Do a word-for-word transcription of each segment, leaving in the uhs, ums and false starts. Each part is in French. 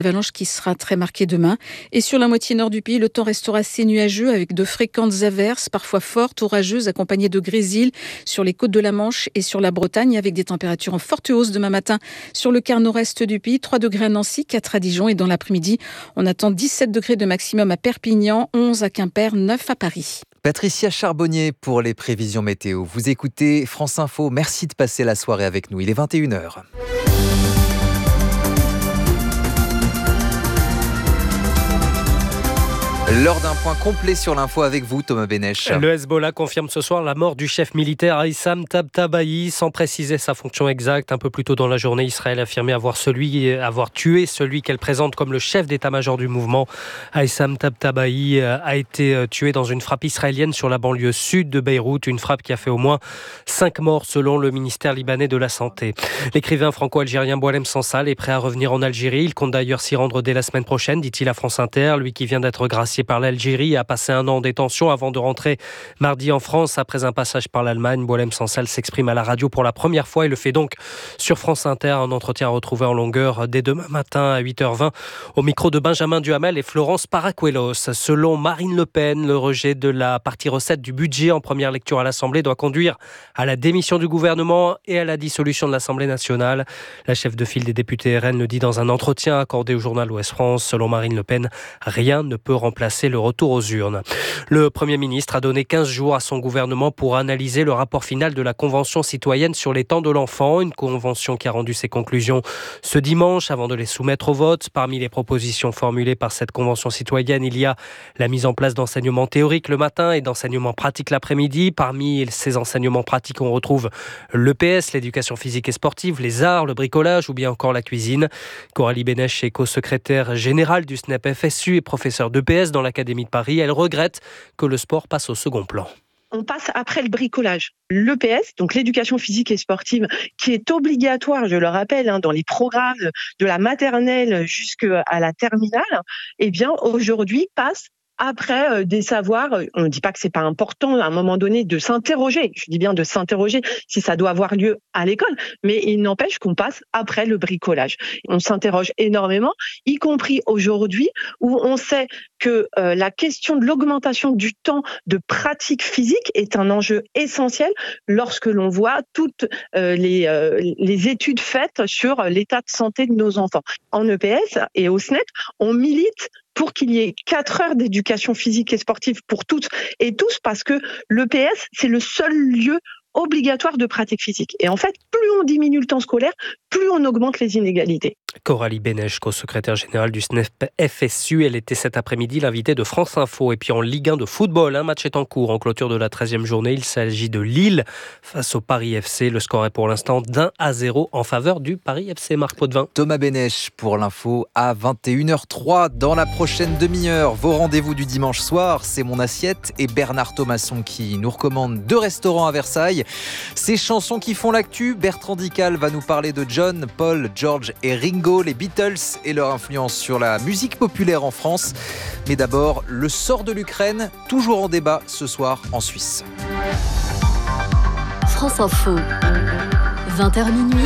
Avalanche qui sera très marquée demain. Et sur la moitié nord du pays, le temps restera assez nuageux avec de fréquentes averses, parfois fortes, orageuses, accompagnées de grésil sur les côtes de la Manche et sur la Bretagne, avec des températures en forte hausse demain matin sur le quart nord-est du pays. trois degrés à Nancy, quatre à Dijon et dans l'après-midi, on attend dix-sept degrés de maximum à Perpignan, onze à Quimper, neuf à Paris. Patricia Charbonnier pour les prévisions météo. Vous écoutez France Info. Merci de passer la soirée avec nous. Il est vingt et une heures. L'heure d'un point complet sur l'info avec vous, Thomas Benech. Le Hezbollah confirme ce soir la mort du chef militaire Haïssam Tabtabaï, sans préciser sa fonction exacte. Un peu plus tôt dans la journée, Israël affirmait avoir, celui, avoir tué celui qu'elle présente comme le chef d'état-major du mouvement. Haïssam Tabtabaï a été tué dans une frappe israélienne sur la banlieue sud de Beyrouth, une frappe qui a fait au moins cinq morts selon le ministère libanais de la Santé. L'écrivain franco-algérien Boualem Sansal est prêt à revenir en Algérie. Il compte d'ailleurs s'y rendre dès la semaine prochaine, dit-il à France Inter, lui qui vient d'être gracié par l'Algérie, a passé un an en détention avant de rentrer mardi en France après un passage par l'Allemagne. Boualem Sansal s'exprime à la radio pour la première fois et le fait donc sur France Inter. Un entretien retrouvé en longueur dès demain matin à huit heures vingt au micro de Benjamin Duhamel et Florence Paracuelos. Selon Marine Le Pen, le rejet de la partie recette du budget en première lecture à l'Assemblée doit conduire à la démission du gouvernement et à la dissolution de l'Assemblée nationale. La chef de file des députés R N le dit dans un entretien accordé au journal Ouest France. Selon Marine Le Pen, rien ne peut remplacer le retour aux urnes. Le Premier ministre a donné quinze jours à son gouvernement pour analyser le rapport final de la Convention citoyenne sur les temps de l'enfant, une convention qui a rendu ses conclusions ce dimanche avant de les soumettre au vote. Parmi les propositions formulées par cette Convention citoyenne, il y a la mise en place d'enseignements théoriques le matin et d'enseignements pratiques l'après-midi. Parmi ces enseignements pratiques, on retrouve l'E P S, l'éducation physique et sportive, les arts, le bricolage ou bien encore la cuisine. Coralie Benech est co-secrétaire générale du S N E P F S U et professeure d'E P S dans l'Académie de Paris. Elle regrette que le sport passe au second plan. On passe après le bricolage. L'E P S, donc l'éducation physique et sportive, qui est obligatoire, je le rappelle, hein, dans les programmes de la maternelle jusqu'à la terminale, eh bien aujourd'hui passe après euh, des savoirs. On ne dit pas que c'est pas important à un moment donné de s'interroger. Je dis bien de s'interroger si ça doit avoir lieu à l'école, mais il n'empêche qu'on passe après le bricolage. On s'interroge énormément, y compris aujourd'hui où on sait que euh, la question de l'augmentation du temps de pratique physique est un enjeu essentiel lorsque l'on voit toutes euh, les, euh, les études faites sur l'état de santé de nos enfants. En E P S et au S N E P, on milite pour qu'il y ait quatre heures d'éducation physique et sportive pour toutes et tous, parce que l'E P S, c'est le seul lieu obligatoire de pratique physique. Et en fait, plus on diminue le temps scolaire, plus on augmente les inégalités. Coralie Benech, co-secrétaire générale du S N E P F S U, elle était cet après-midi l'invitée de France Info. Et puis en Ligue un de football, un match est en cours en clôture de la treizième journée. Il s'agit de Lille face au Paris F C. Le score est pour l'instant d'un à zéro en faveur du Paris F C. Marc Potvin. Thomas Benech pour l'info à vingt et une heures trois. Dans la prochaine demi-heure, vos rendez-vous du dimanche soir, c'est Mon Assiette et Bernard Thomasson qui nous recommande deux restaurants à Versailles. Ces chansons qui font l'actu, Bertrand Dical va nous parler de John, Paul, George et Ringo, les Beatles et leur influence sur la musique populaire en France. Mais d'abord, le sort de l'Ukraine, toujours en débat ce soir en Suisse. France Info, vingt heures minuit,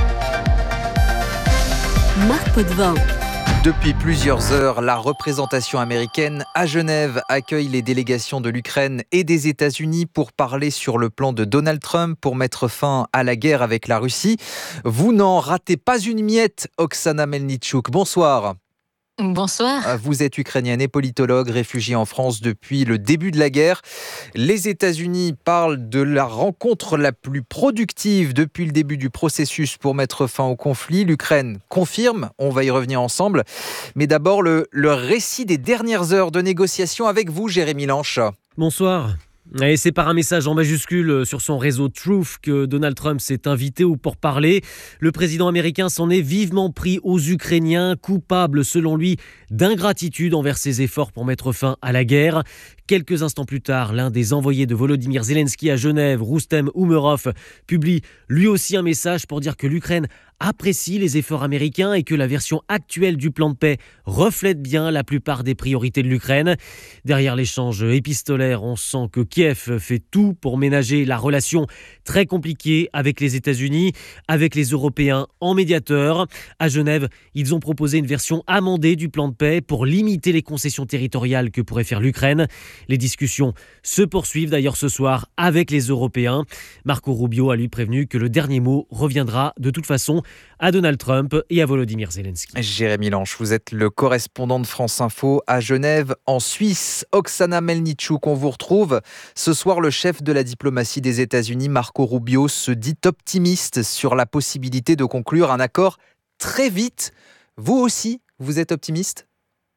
Marc Potvin. Depuis plusieurs heures, la représentation américaine à Genève accueille les délégations de l'Ukraine et des États-Unis pour parler sur le plan de Donald Trump pour mettre fin à la guerre avec la Russie. Vous n'en ratez pas une miette, Oksana Melnichuk. Bonsoir. Bonsoir. Vous êtes ukrainienne et politologue, réfugiée en France depuis le début de la guerre. Les États-Unis parlent de la rencontre la plus productive depuis le début du processus pour mettre fin au conflit. L'Ukraine confirme, on va y revenir ensemble. Mais d'abord, le, le récit des dernières heures de négociations avec vous, Jérémy Lanche. Bonsoir. Et c'est par un message en majuscule sur son réseau Truth que Donald Trump s'est invité au pourparlers. Le président américain s'en est vivement pris aux Ukrainiens, coupables selon lui d'ingratitude envers ses efforts pour mettre fin à la guerre. Quelques instants plus tard, l'un des envoyés de Volodymyr Zelensky à Genève, Roustem Umerov, publie lui aussi un message pour dire que l'Ukraine apprécie les efforts américains et que la version actuelle du plan de paix reflète bien la plupart des priorités de l'Ukraine. Derrière l'échange épistolaire, on sent que Kiev fait tout pour ménager la relation très compliquée avec les États-Unis, avec les Européens en médiateur. À Genève, ils ont proposé une version amendée du plan de paix pour limiter les concessions territoriales que pourrait faire l'Ukraine. Les discussions se poursuivent d'ailleurs ce soir avec les Européens. Marco Rubio a lui prévenu que le dernier mot reviendra de toute façon à Donald Trump et à Volodymyr Zelensky. Jérémy Lanche, vous êtes le correspondant de France Info à Genève, en Suisse. Oksana Melnichuk, on vous retrouve. Ce soir, le chef de la diplomatie des États-Unis, Marco Rubio, se dit optimiste sur la possibilité de conclure un accord très vite. Vous aussi, vous êtes optimiste ?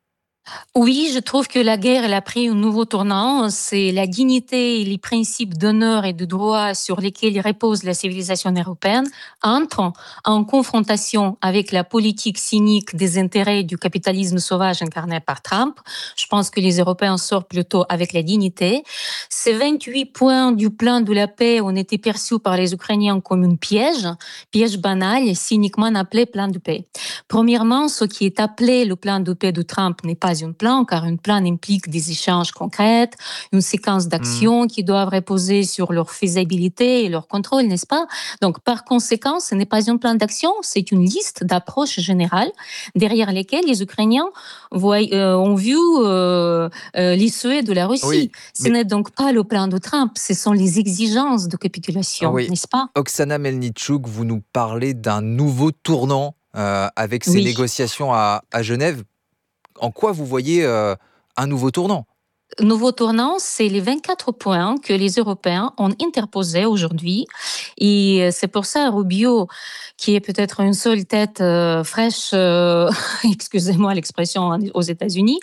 Oui, je trouve que la guerre elle a pris un nouveau tournant. C'est la dignité et les principes d'honneur et de droit sur lesquels repose la civilisation européenne entrent en confrontation avec la politique cynique des intérêts du capitalisme sauvage incarné par Trump. Je pense que les Européens sortent plutôt avec la dignité. Ces vingt-huit points du plan de la paix ont été perçus par les Ukrainiens comme un piège, piège banal, cyniquement appelé plan de paix. Premièrement, ce qui est appelé le plan de paix de Trump n'est pas un plan, car un plan implique des échanges concrets, une séquence d'actions mmh. qui doivent reposer sur leur faisabilité et leur contrôle, n'est-ce pas ? Donc, par conséquent, ce n'est pas un plan d'action, c'est une liste d'approches générales derrière lesquelles les Ukrainiens voient, euh, ont vu euh, euh, l'issue de la Russie. Oui, ce mais... n'est donc pas le plan de Trump, ce sont les exigences de capitulation, oui. n'est-ce pas ? Oksana Melnichuk, vous nous parlez d'un nouveau tournant euh, avec ces oui. négociations à, à Genève. En quoi vous voyez euh, un nouveau tournant ? Nouveau tournant, c'est les vingt-quatre points que les Européens ont interposés aujourd'hui. Et c'est pour ça, Rubio, qui est peut-être une seule tête euh, fraîche, euh, excusez-moi l'expression, aux États-Unis.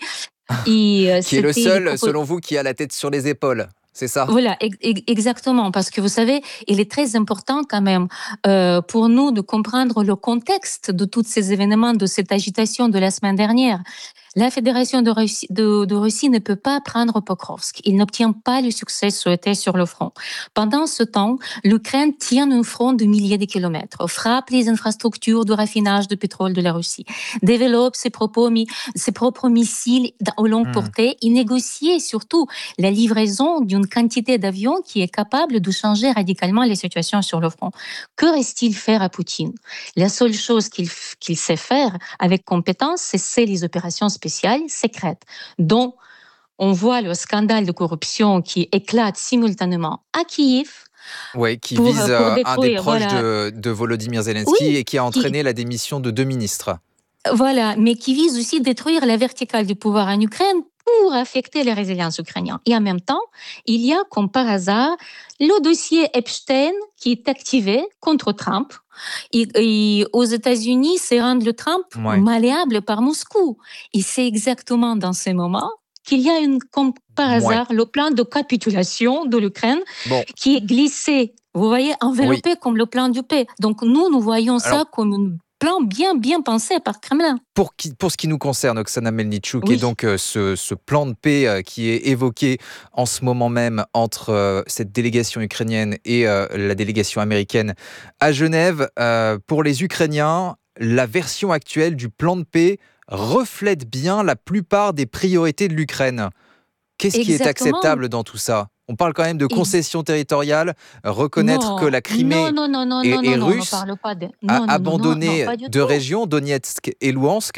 Et, euh, qui est le seul, propos... selon vous, qui a la tête sur les épaules. C'est ça ? Voilà, ex- exactement. Parce que vous savez, il est très important quand même euh, pour nous de comprendre le contexte de tous ces événements, de cette agitation de la semaine dernière. La Fédération de Russie, de, de Russie ne peut pas prendre Pokrovsk. Il n'obtient pas le succès souhaité sur le front. Pendant ce temps, l'Ukraine tient un front de milliers de kilomètres, frappe les infrastructures de raffinage de pétrole de la Russie, développe ses propres, ses propres missiles aux longues mmh. portées et négocie surtout la livraison d'une quantité d'avions qui est capable de changer radicalement les situations sur le front. Que reste-t-il faire à Poutine ? La seule chose qu'il, qu'il sait faire avec compétence, c'est, c'est les opérations spéciales secrètes, dont on voit le scandale de corruption qui éclate simultanément à Kiev. Oui, qui pour, vise pour détruire, un des proches voilà. de, de Volodymyr Zelensky oui, et qui a entraîné qui... la démission de deux ministres. Voilà, mais qui vise aussi détruire la verticale du pouvoir en Ukraine pour affecter la résilience ukrainienne. Et en même temps, il y a, comme par hasard, le dossier Epstein qui est activé contre Trump. Et, et aux États-Unis, c'est rendre le Trump ouais. malléable par Moscou. Et c'est exactement dans ces moments qu'il y a, une, comme par hasard, ouais. le plan de capitulation de l'Ukraine bon. qui est glissé, vous voyez, enveloppé oui. comme le plan du paix. Donc nous, nous voyons Alors... ça comme une plan bien, bien pensé par Kremlin. Pour, qui, pour ce qui nous concerne, Oksana Melnichuk, oui. et donc euh, ce, ce plan de paix euh, qui est évoqué en ce moment même entre euh, cette délégation ukrainienne et euh, la délégation américaine à Genève, euh, pour les Ukrainiens, la version actuelle du plan de paix reflète bien la plupart des priorités de l'Ukraine. Qu'est-ce Exactement. qui est acceptable dans tout ça ? On parle quand même de concessions territoriales, reconnaître non, que la Crimée non, non, non, est, non, est non, russe, non, non, pas de... non, a non, abandonné non, non, non, deux régions, Donetsk et Louhansk.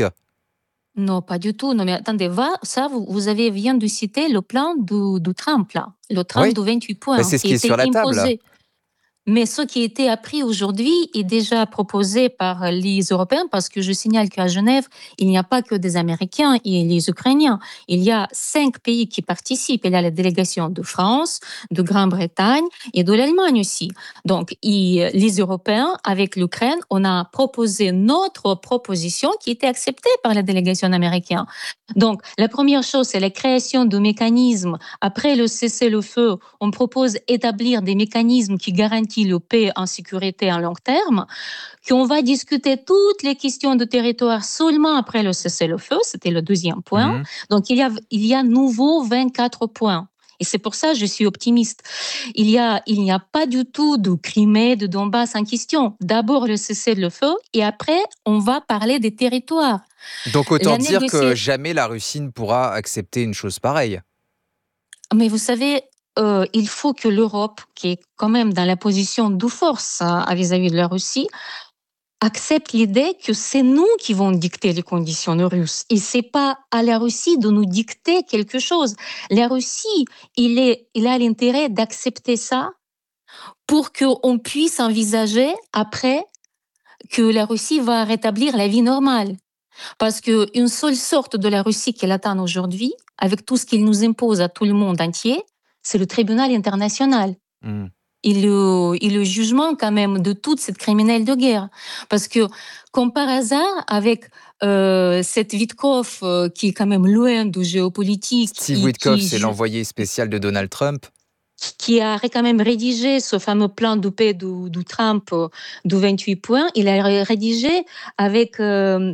Non, pas du tout. Non, mais attendez, va, ça, vous, vous avez vient de citer le plan de, de Trump, là. Le Trump oui. de vingt-huit points. Mais c'est ce qui est sur la imposé. table. Mais ce qui a été appris aujourd'hui est déjà proposé par les Européens, parce que je signale qu'à Genève, il n'y a pas que des Américains et les Ukrainiens. Il y a cinq pays qui participent. Il y a la délégation de France, de Grande-Bretagne et de l'Allemagne aussi. Donc, et les Européens, avec l'Ukraine, on a proposé notre proposition qui était acceptée par la délégation américaine. Donc, la première chose, c'est la création de mécanismes. Après le cessez-le-feu, on propose d'établir des mécanismes qui garantissent le paix en sécurité à long terme, qu'on va discuter toutes les questions de territoire seulement après le cessez-le-feu, c'était le deuxième point. Mmh. Donc, il y a, il y a nouveau vingt-quatre points. Et c'est pour ça que je suis optimiste. Il y a, il n'y a pas du tout de Crimée, de Donbass en question. D'abord le cessez-le-feu et après on va parler des territoires. Donc autant La dire négocia- que jamais la Russie ne pourra accepter une chose pareille. Mais vous savez, euh, il faut que l'Europe, qui est quand même dans la position de force hein, vis-à-vis de la Russie, accepte l'idée que c'est nous qui vont dicter les conditions aux Russes. Et c'est pas à la Russie de nous dicter quelque chose. La Russie, il, est, il a l'intérêt d'accepter ça pour qu'on puisse envisager après que la Russie va rétablir la vie normale. Parce qu'une seule sorte de la Russie qu'elle atteint aujourd'hui, avec tout ce qu'il nous impose à tout le monde entier, c'est le tribunal international. Mmh. Et le, et le jugement quand même de toute cette criminelle de guerre. Parce que, comme par hasard, avec euh, cette Witkoff euh, qui est quand même loin de géopolitique... Steve et Witkoff, qui, c'est l'envoyé spécial de Donald Trump. qui a quand même rédigé ce fameux plan de paix de, de Trump euh, de vingt-huit points. Il a rédigé avec... Euh,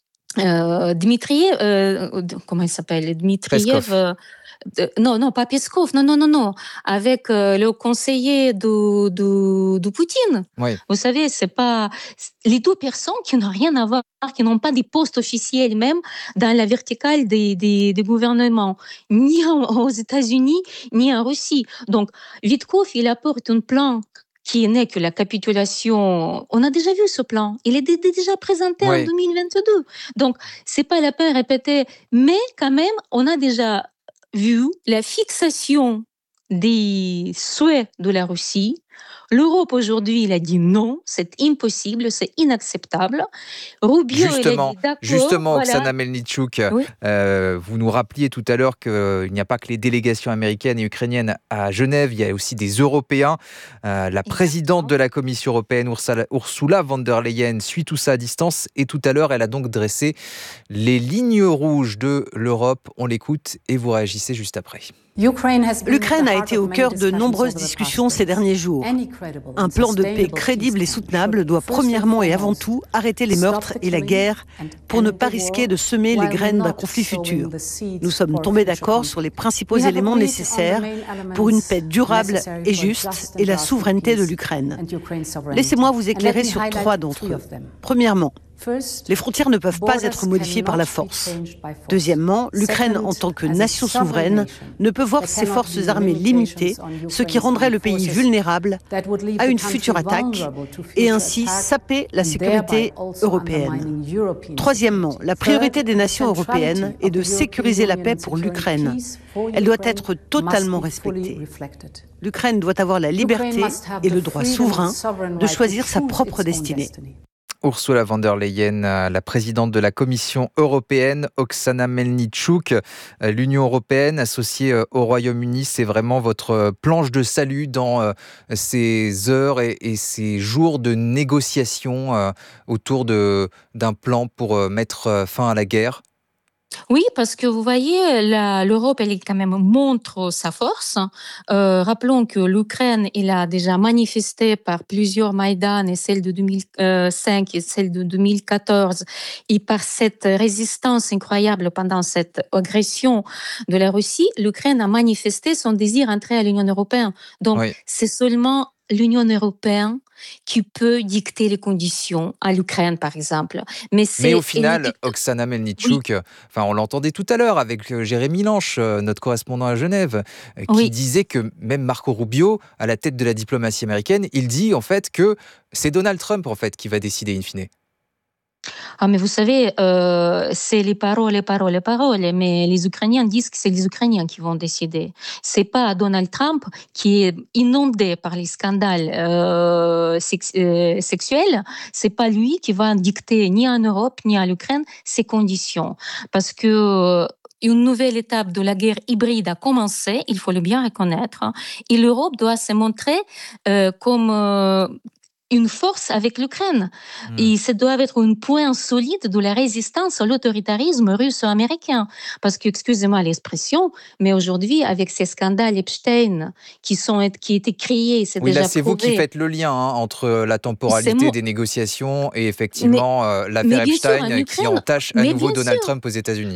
Euh, Dmitriev, euh, comment il s'appelle Dmitriev, euh, de, non, non, pas Peskov, non, non, non, non, avec euh, le conseiller de, de, de Poutine. Oui. Vous savez, c'est pas les deux personnes qui n'ont rien à voir, qui n'ont pas des postes officiels même dans la verticale des, des, des gouvernements, ni en, aux États-Unis, ni en Russie. Donc, Witkoff, il apporte un plan qui n'est que la capitulation. On a déjà vu ce plan. Il est d- déjà présenté Oui. en deux mille vingt-deux. Donc, c'est pas la peine de répéter. Mais quand même, on a déjà vu la fixation des souhaits de la Russie. L'Europe aujourd'hui, il a dit non, c'est impossible, c'est inacceptable. Rubio, Justement, il a dit d'accord. justement, voilà. Oksana Melnichuk, Oui. euh, vous nous rappeliez tout à l'heure qu'il n'y a pas que les délégations américaines et ukrainiennes à Genève, il y a aussi des Européens. Euh, la présidente de la Commission européenne, Ursula, Ursula von der Leyen, suit tout ça à distance et tout à l'heure, elle a donc dressé les lignes rouges de l'Europe. On l'écoute et vous réagissez juste après. L'Ukraine a été au cœur de nombreuses discussions ces derniers jours. Un plan de paix crédible et soutenable doit premièrement et avant tout arrêter les meurtres et la guerre pour ne pas risquer de semer les graines d'un conflit futur. Nous sommes tombés d'accord sur les principaux éléments nécessaires pour une paix durable et juste et la souveraineté de l'Ukraine. Laissez-moi vous éclairer sur trois d'entre eux. Premièrement, les frontières ne peuvent pas être modifiées par la force. Deuxièmement, l'Ukraine, en tant que nation souveraine, ne peut voir ses forces armées limitées, ce qui rendrait le pays vulnérable à une future attaque et ainsi saper la sécurité européenne. Troisièmement, la priorité des nations européennes est de sécuriser la paix pour l'Ukraine. Elle doit être totalement respectée. L'Ukraine doit avoir la liberté et le droit souverain de choisir sa propre destinée. Ursula von der Leyen, la présidente de la Commission européenne, Oksana Melnichuk. L'Union européenne associée au Royaume-Uni, c'est vraiment votre planche de salut dans ces heures et, et ces jours de négociations autour de, d'un plan pour mettre fin à la guerre. Oui, parce que vous voyez, la, l'Europe, elle quand même montre sa force. Euh, rappelons que l'Ukraine, elle a déjà manifesté par plusieurs Maïdan, et celle de deux mille cinq et celle de deux mille quatorze, et par cette résistance incroyable pendant cette agression de la Russie, l'Ukraine a manifesté son désir d'entrer à l'Union européenne. Donc, oui. C'est seulement l'Union européenne qui peut dicter les conditions à l'Ukraine, par exemple. Mais, c'est, Mais au final, dit... Oksana Melnichuk, oui. enfin, on l'entendait tout à l'heure avec Jérémy Lanche, notre correspondant à Genève, qui oui. disait que même Marco Rubio, à la tête de la diplomatie américaine, il dit en fait que c'est Donald Trump en fait, qui va décider in fine. Ah, mais vous savez, euh, c'est les paroles, les paroles, les paroles, mais les Ukrainiens disent que c'est les Ukrainiens qui vont décider. C'est pas Donald Trump qui est inondé par les scandales euh, sex- euh, sexuels. C'est pas lui qui va dicter ni en Europe ni à l'Ukraine ces conditions, parce que une nouvelle étape de la guerre hybride a commencé, il faut le bien reconnaître, et l'Europe doit se montrer euh, comme euh, une force avec l'Ukraine. Mmh. Et ça doit être un point solide de la résistance à l'autoritarisme russo-américain. Parce que, excusez-moi l'expression, mais aujourd'hui, avec ces scandales Epstein qui sont qui étaient créés, c'est oui, déjà là, c'est prouvé. vous qui faites le lien hein, entre la temporalité mon... des négociations et effectivement mais, euh, l'affaire Epstein sûr, qui entache à nouveau Donald sûr. Trump aux États-Unis.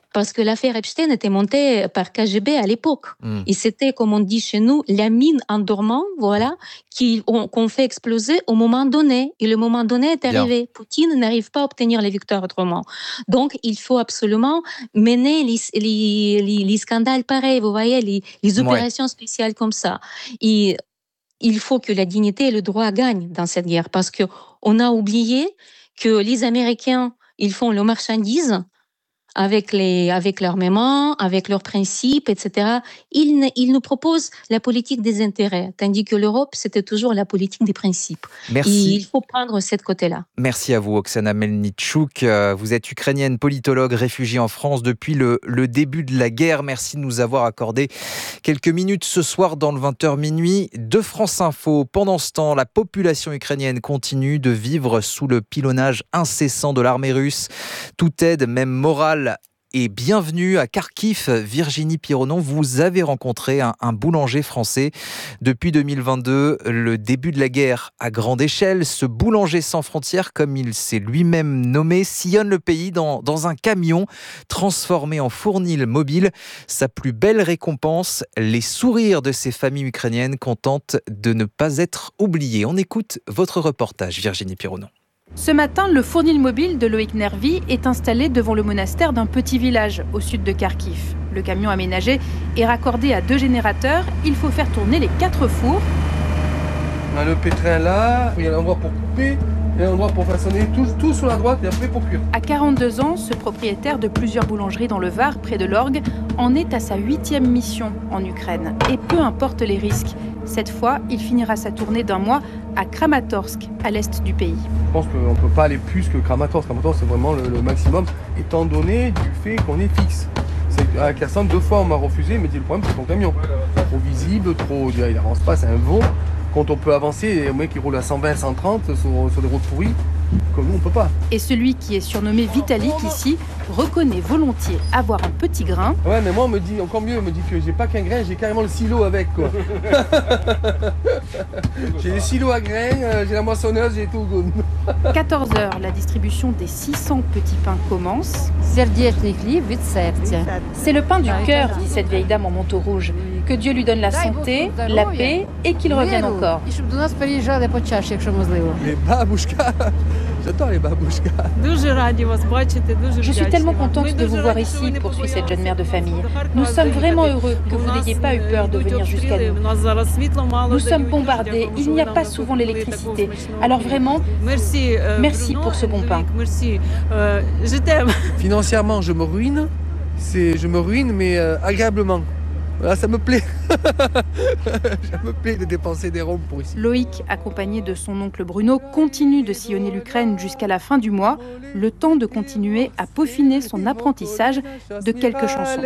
parce que l'affaire Epstein était montée par K G B à l'époque. Mmh. Et c'était, comme on dit chez nous, la mine en dormant, voilà, qui, on, qu'on fait exploser au moment donné. Et le moment donné est arrivé. Bien. Poutine n'arrive pas à obtenir les victoires autrement. Donc, il faut absolument mener les, les, les, les scandales pareils, vous voyez, les, les opérations ouais. spéciales comme ça. Et il faut que la dignité et le droit gagnent dans cette guerre, parce qu'on a oublié que les Américains, ils font le marchandise avec, les, avec leurs mémoires, avec leurs principes, et cetera. Ils, ils nous proposent la politique des intérêts, tandis que l'Europe, c'était toujours la politique des principes. Merci. Et il faut prendre cette côté-là. Merci à vous, Oksana Melnichuk. Vous êtes ukrainienne, politologue, réfugiée en France depuis le, le début de la guerre. Merci de nous avoir accordé quelques minutes ce soir dans le vingt heures minuit de France Info. Pendant ce temps, la population ukrainienne continue de vivre sous le pilonnage incessant de l'armée russe. Toute aide, même morale, et bienvenue à Kharkiv. Virginie Pironon, vous avez rencontré un, un boulanger français depuis deux mille vingt-deux, le début de la guerre à grande échelle. Ce boulanger sans frontières, comme il s'est lui-même nommé, sillonne le pays dans, dans un camion transformé en fournil mobile. Sa plus belle récompense, les sourires de ces familles ukrainiennes contentes de ne pas être oubliées. On écoute votre reportage, Virginie Pironon. Ce matin, le fournil mobile de Loïc Nervi est installé devant le monastère d'un petit village au sud de Kharkiv. Le camion aménagé est raccordé à deux générateurs. Il faut faire tourner les quatre fours. On a le pétrin là, il y a l'endroit pour couper, il y a l'endroit pour façonner, tout, tout sur la droite et après pour cuire. À quarante-deux ans, ce propriétaire de plusieurs boulangeries dans le Var, près de l'Orgue, en est à sa huitième mission en Ukraine. Et peu importe les risques. Cette fois, il finira sa tournée d'un mois à Kramatorsk, à l'est du pays. Je pense qu'on ne peut pas aller plus que Kramatorsk. Kramatorsk, c'est vraiment le, le maximum, étant donné du fait qu'on est fixe. C'est, à Kherson, deux fois, on m'a refusé, mais dit le problème, c'est ton camion. Trop visible, trop, il avance pas, c'est un veau. Quand on peut avancer, un mec qui roule à cent vingt, cent trente sur, sur des routes pourries, comme nous, on peut pas. Et celui qui est surnommé Vitalik ici reconnaît volontiers avoir un petit grain. Ouais, mais moi, on me dit encore mieux, on me dit que j'ai pas qu'un grain, j'ai carrément le silo avec, quoi. J'ai les silos à grains, j'ai la moissonneuse, j'ai tout. quatorze heures, la distribution des six cents petits pains commence. C'est le pain du cœur, dit cette vieille dame en manteau rouge. Que Dieu lui donne la santé, la paix et qu'il revienne encore. Les babouchkas, j'adore les babouchkas. Je suis tellement contente de vous voir ici, poursuit cette jeune mère de famille. Nous sommes vraiment heureux que vous n'ayez pas eu peur de venir jusqu'à nous. Nous sommes bombardés, il n'y a pas souvent l'électricité. Alors vraiment, merci pour ce bon pain. Financièrement, je me ruine, c'est, je me ruine, mais euh, agréablement. Voilà, ça me plaît. Ça me plaît de dépenser des ronds pour ici. Loïc, accompagné de son oncle Bruno, continue de sillonner l'Ukraine jusqu'à la fin du mois, le temps de continuer à peaufiner son apprentissage de quelques chansons.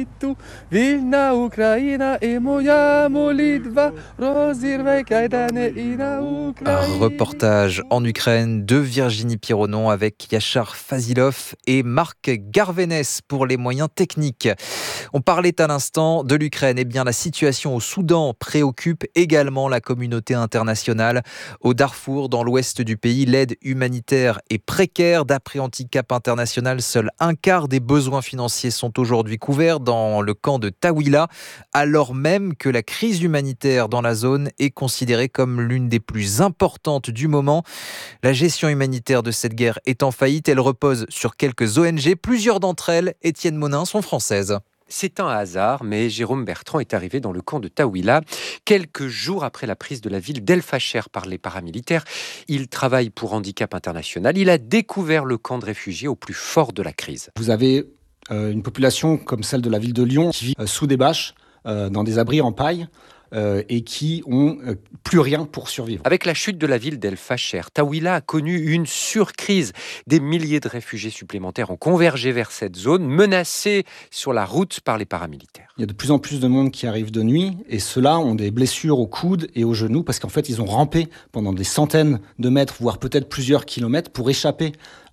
Un reportage en Ukraine de Virginie Pironon avec Yachar Fazilov et Marc Garvenès pour les moyens techniques. On parlait à l'instant de l'Ukraine. Eh bien, la situation au Soudan préoccupe également la communauté internationale. Au Darfour, dans l'ouest du pays, l'aide humanitaire est précaire. D'après Handicap International, seul un quart des besoins financiers sont aujourd'hui couverts dans le camp de Tawila, alors même que la crise humanitaire dans la zone est considérée comme l'une des plus importantes du moment. La gestion humanitaire de cette guerre est en faillite. Elle repose sur quelques O N G. Plusieurs d'entre elles, Étienne Monin, sont françaises. C'est un hasard, mais Jérôme Bertrand est arrivé dans le camp de Tawila quelques jours après la prise de la ville d'El Facher par les paramilitaires. Il travaille pour Handicap International. Il a découvert le camp de réfugiés au plus fort de la crise. Vous avez euh, une population comme celle de la ville de Lyon qui vit euh, sous des bâches, euh, dans des abris en paille. Euh, et qui ont euh, plus rien pour survivre. Avec la chute de la ville d'El Facher, Tawila a connu une surcrise. Des milliers de réfugiés supplémentaires ont convergé vers cette zone, menacée sur la route par les paramilitaires. Il y a de plus en plus de monde qui arrive de nuit, et ceux-là ont des blessures aux coudes et aux genoux, parce qu'en fait, ils ont rampé pendant des centaines de mètres, voire peut-être plusieurs kilomètres, pour échapper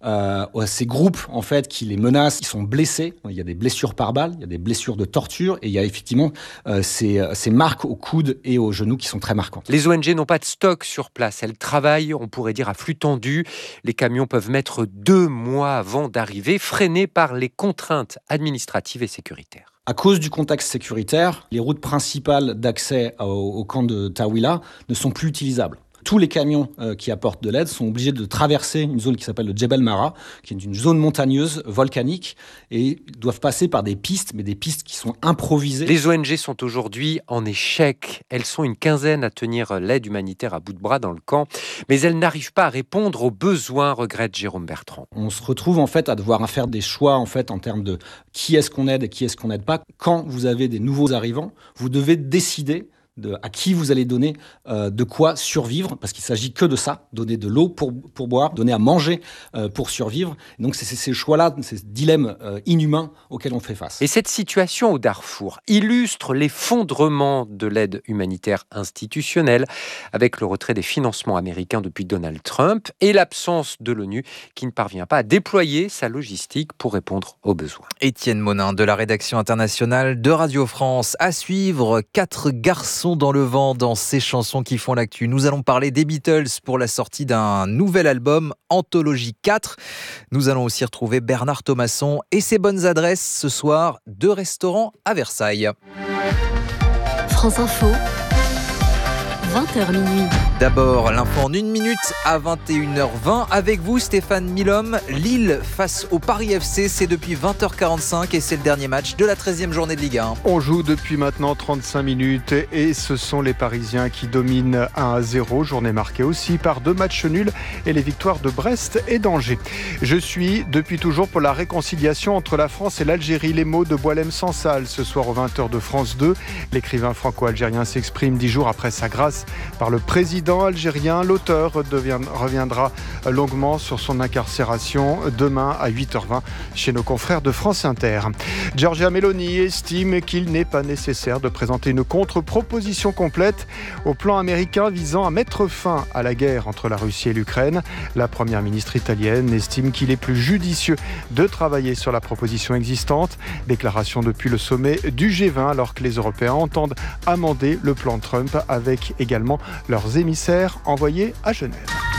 euh, à ces groupes en fait qui les menacent, qui sont blessés. Il y a des blessures par balle, il y a des blessures de torture et il y a effectivement euh, ces, ces marques au coude et aux genoux qui sont très marquantes. Les O N G n'ont pas de stock sur place. Elles travaillent, on pourrait dire, à flux tendu. Les camions peuvent mettre deux mois avant d'arriver, freinés par les contraintes administratives et sécuritaires. À cause du contexte sécuritaire, les routes principales d'accès au, au camp de Taouila ne sont plus utilisables. Tous les camions euh, qui apportent de l'aide sont obligés de traverser une zone qui s'appelle le Djebel Mara, qui est une zone montagneuse, volcanique, et doivent passer par des pistes, mais des pistes qui sont improvisées. Les O N G sont aujourd'hui en échec. Elles sont une quinzaine à tenir l'aide humanitaire à bout de bras dans le camp, mais elles n'arrivent pas à répondre aux besoins, regrette Jérôme Bertrand. On se retrouve en fait à devoir faire des choix en fait en termes de qui est-ce qu'on aide et qui est-ce qu'on n'aide pas. Quand vous avez des nouveaux arrivants, vous devez décider de à qui vous allez donner euh, de quoi survivre, parce qu'il ne s'agit que de ça, donner de l'eau pour, pour boire, donner à manger euh, pour survivre. Et donc c'est, c'est ces choix-là, ces dilemmes euh, inhumains auxquels on fait face. Et cette situation au Darfour illustre l'effondrement de l'aide humanitaire institutionnelle avec le retrait des financements américains depuis Donald Trump et l'absence de l'ONU qui ne parvient pas à déployer sa logistique pour répondre aux besoins. Étienne Monin de la rédaction internationale de Radio France. À suivre, quatre garçons dans le vent dans ces chansons qui font l'actu. Nous allons parler des Beatles pour la sortie d'un nouvel album, Anthologie quatre. Nous allons aussi retrouver Bernard Thomasson et ses bonnes adresses ce soir, deux restaurants à Versailles. France Info, vingt heures minuit. D'abord, l'info en une minute à vingt et une heures vingt. Avec vous, Stéphane Milhomme. Lille face au Paris F C, c'est depuis vingt heures quarante-cinq et c'est le dernier match de la treizième journée de Ligue un. On joue depuis maintenant trente-cinq minutes et ce sont les Parisiens qui dominent un à zéro. Journée marquée aussi par deux matchs nuls et les victoires de Brest et d'Angers. Je suis depuis toujours pour la réconciliation entre la France et l'Algérie. Les mots de Boualem Sansal ce soir aux vingt heures de France deux. L'écrivain franco-algérien s'exprime dix jours après sa grâce par le président algérien. L'auteur devient, reviendra longuement sur son incarcération demain à huit heures vingt chez nos confrères de France Inter. Giorgia Meloni estime qu'il n'est pas nécessaire de présenter une contre-proposition complète au plan américain visant à mettre fin à la guerre entre la Russie et l'Ukraine. La première ministre italienne estime qu'il est plus judicieux de travailler sur la proposition existante. Déclaration depuis le sommet du G vingt alors que les Européens entendent amender le plan Trump avec également leurs émissaires envoyés à Genève.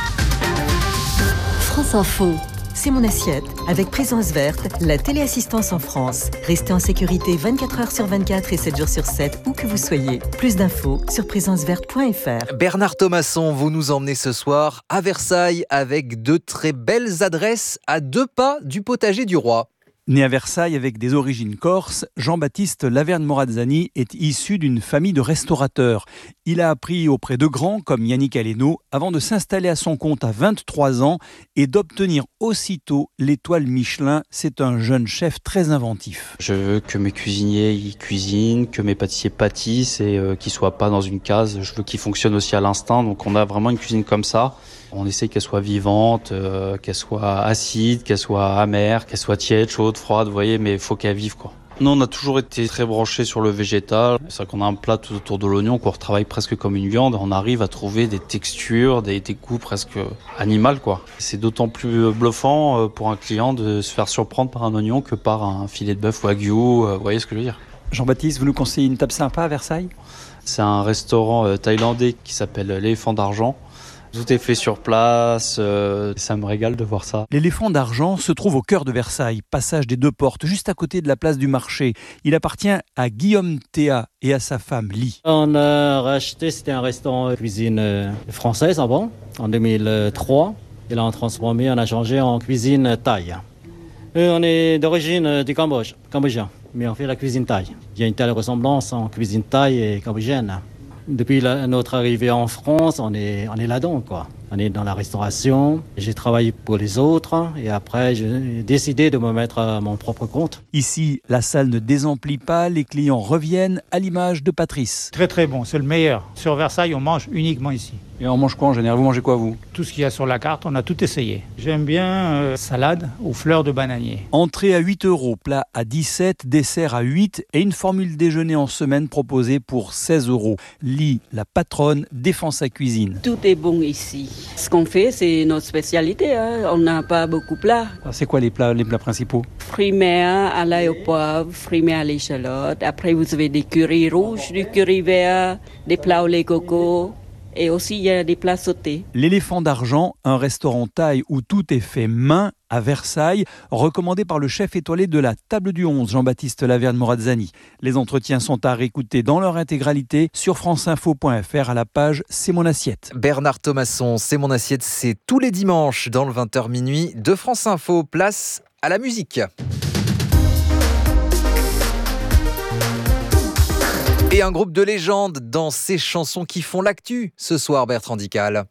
France Info. C'est mon assiette. Avec Présence Verte, la téléassistance en France. Restez en sécurité vingt-quatre heures sur vingt-quatre et sept jours sur sept, où que vous soyez. Plus d'infos sur présence verte point f r. Bernard Thomasson, vous nous emmenez ce soir à Versailles avec de très belles adresses à deux pas du potager du roi. Né à Versailles avec des origines corses, Jean-Baptiste Laverne-Morazzani est issu d'une famille de restaurateurs. Il a appris auprès de grands comme Yannick Aleno avant de s'installer à son compte à vingt-trois ans et d'obtenir aussitôt l'étoile Michelin. C'est un jeune chef très inventif. Je veux que mes cuisiniers y cuisinent, que mes pâtissiers pâtissent et euh, qu'ils ne soient pas dans une case. Je veux qu'ils fonctionnent aussi à l'instinct. Donc on a vraiment une cuisine comme ça. On essaie qu'elle soit vivante, euh, qu'elle soit acide, qu'elle soit amère, qu'elle soit tiède, chaude, froide, vous voyez, mais il faut qu'elle vive, quoi. Nous, on a toujours été très branchés sur le végétal. C'est vrai qu'on a un plat tout autour de l'oignon qu'on retravaille presque comme une viande. On arrive à trouver des textures, des, des goûts presque animaux, quoi. C'est d'autant plus bluffant pour un client de se faire surprendre par un oignon que par un filet de bœuf wagyu. Vous voyez ce que je veux dire? Jean-Baptiste, vous nous conseillez une table sympa à Versailles? C'est un restaurant thaïlandais qui s'appelle l'Éléphant d'Argent. Tout est fait sur place, euh, ça me régale de voir ça. L'éléphant d'argent se trouve au cœur de Versailles, passage des Deux Portes, juste à côté de la place du marché. Il appartient à Guillaume Théa et à sa femme Lie. On a racheté, c'était un restaurant de cuisine française avant, en deux mille trois. Et là, on a transformé, on a changé en cuisine thaï. Et on est d'origine du Cambodge, cambodgien, mais on fait la cuisine thaï. Il y a une telle ressemblance en cuisine thaï et cambodgienne. Depuis la, notre arrivée en France, on est, on est là-dedans, quoi. On est dans la restauration. J'ai travaillé pour les autres et après, j'ai décidé de me mettre à mon propre compte. Ici, la salle ne désemplit pas, les clients reviennent à l'image de Patrice. Très très bon, c'est le meilleur. Sur Versailles, on mange uniquement ici. Et on mange quoi en général? Vous mangez quoi, vous? Tout ce qu'il y a sur la carte, on a tout essayé. J'aime bien euh, salade aux fleurs de bananier. Entrée à huit euros, plat à dix-sept, dessert à huit et une formule déjeuner en semaine proposée pour seize euros. Lee, la patronne, défend sa cuisine. Tout est bon ici. Ce qu'on fait, c'est notre spécialité. Hein. On n'a pas beaucoup de plats. C'est quoi les plats, les plats principaux? Fruits mer à l'ail au poivre, fruits mer à l'échalote. Après, vous avez des currys rouges, du curry vert, des plats au lait coco. Et aussi, il y a des plats sautés. L'éléphant d'argent, un restaurant thaï où tout est fait main à Versailles, recommandé par le chef étoilé de la Table du onze, Jean-Baptiste Laverne-Morazzani. Les entretiens sont à réécouter dans leur intégralité sur franceinfo point f r à la page C'est mon assiette. Bernard Thomasson, C'est mon assiette, c'est tous les dimanches dans le vingt heures minuit de France Info. Place à la musique. Et un groupe de légendes dans ces chansons qui font l'actu ce soir, Bertrand Dical.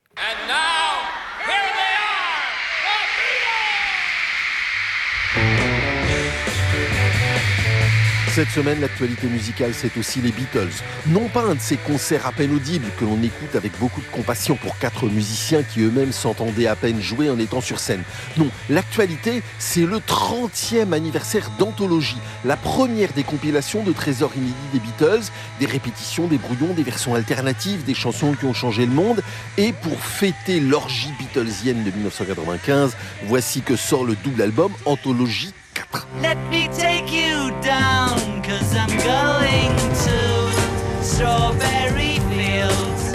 Cette semaine, l'actualité musicale, c'est aussi les Beatles. Non pas un de ces concerts à peine audibles que l'on écoute avec beaucoup de compassion pour quatre musiciens qui eux-mêmes s'entendaient à peine jouer en étant sur scène. Non, l'actualité, c'est le trentième anniversaire d'Anthologie, la première des compilations de trésors inédits des Beatles, des répétitions, des brouillons, des versions alternatives, des chansons qui ont changé le monde. Et pour fêter l'orgie beatlesienne de dix-neuf cent quatre-vingt-quinze, voici que sort le double album Anthologie quatre. Let me take you down, 'cause I'm going to strawberry fields.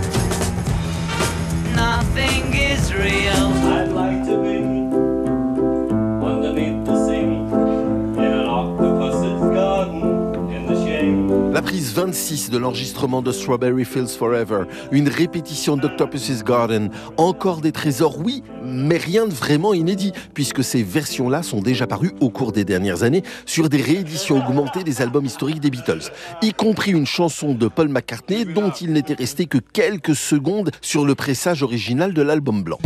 Nothing is real. I'd like to be underneath the sea, in an octopus's garden, in the shade. La prise vingt-six de l'enregistrement de Strawberry Fields Forever, une répétition d'Octopus's Garden, encore des trésors, oui, mais rien de vraiment inédit, puisque ces versions-là sont déjà parues au cours des dernières années sur des rééditions augmentées des albums historiques des Beatles, y compris une chanson de Paul McCartney dont il n'était resté que quelques secondes sur le pressage original de l'album blanc.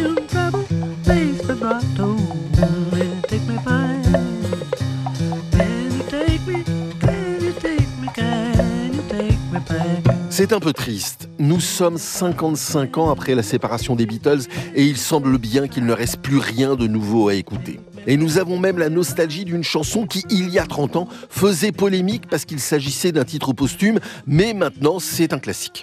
C'est un peu triste. Nous sommes cinquante-cinq ans après la séparation des Beatles et il semble bien qu'il ne reste plus rien de nouveau à écouter. Et nous avons même la nostalgie d'une chanson qui, il y a trente ans, faisait polémique parce qu'il s'agissait d'un titre posthume, mais maintenant c'est un classique.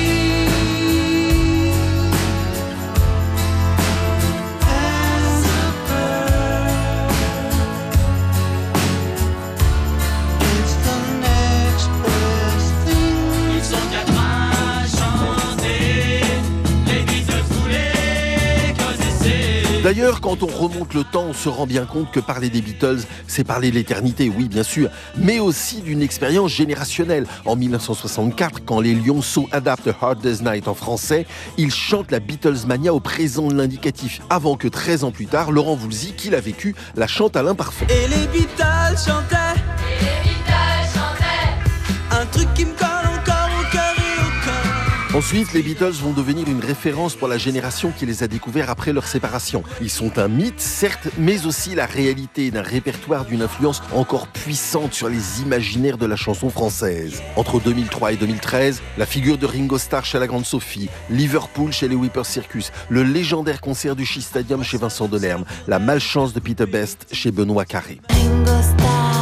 D'ailleurs, quand on remonte le temps, on se rend bien compte que parler des Beatles, c'est parler de l'éternité, oui, bien sûr, mais aussi d'une expérience générationnelle. En dix-neuf cent soixante-quatre, quand les Lionceaux adaptent A Hard Day's Night en français, ils chantent la Beatlesmania au présent de l'indicatif, avant que treize ans plus tard, Laurent Voulzy, qui l'a vécu, la chante à l'imparfait. Et les Beatles chantaient, et les Beatles chantaient, un truc qui me colle encore au cœur et au cœur. Ensuite, les Beatles vont devenir une référence pour la génération qui les a découverts après leur séparation. Ils sont un mythe, certes, mais aussi la réalité d'un répertoire d'une influence encore puissante sur les imaginaires de la chanson française. Entre deux mille trois et deux mille treize, la figure de Ringo Starr chez la Grande Sophie, Liverpool chez les Whippers Circus, le légendaire concert du Shea Stadium chez Vincent Delerme, la malchance de Peter Best chez Benoît Carré. Ringo Starr.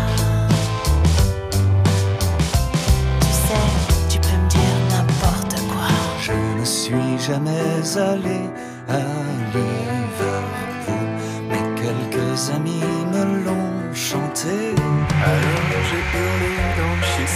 Je ne suis jamais allé à Liverpool, mais quelques amis me l'ont chanté. Alors j'ai hurlé dans le Shea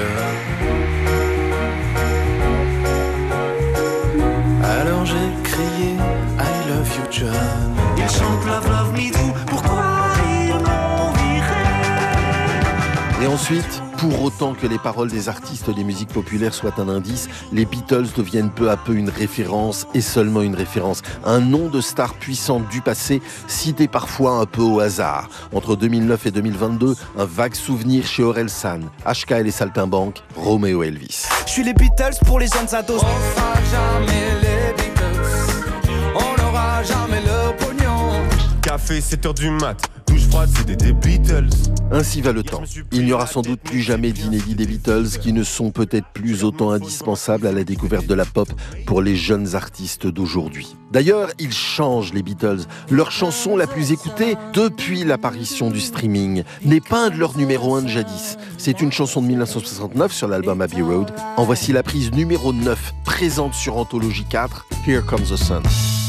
Stadium. Alors j'ai crié I love you John. Ils chantent Love Love Me Do, pourquoi ils m'ont viré? Et ensuite, pour autant que les paroles des artistes des musiques populaires soient un indice, les Beatles deviennent peu à peu une référence, et seulement une référence. Un nom de star puissante du passé, cité parfois un peu au hasard. Entre deux mille neuf et deux mille vingt-deux, un vague souvenir chez Orelsan, H K et les Saltimbanques, Roméo Elvis. Je suis les Beatles pour les jeunes ados. On fera jamais les Beatles, on n'aura jamais le pognon. Café sept heures du mat, douche froide, c'est des Beatles. Ainsi va le temps. Il n'y aura sans doute plus jamais d'inédits des Beatles qui ne sont peut-être plus autant indispensables à la découverte de la pop pour les jeunes artistes d'aujourd'hui. D'ailleurs, ils changent les Beatles. Leur chanson la plus écoutée depuis l'apparition du streaming n'est pas un de leurs numéro un de jadis. C'est une chanson de dix-neuf cent soixante-neuf sur l'album Abbey Road. En voici la prise numéro neuf, présente sur Anthologie quatre, Here Comes the Sun.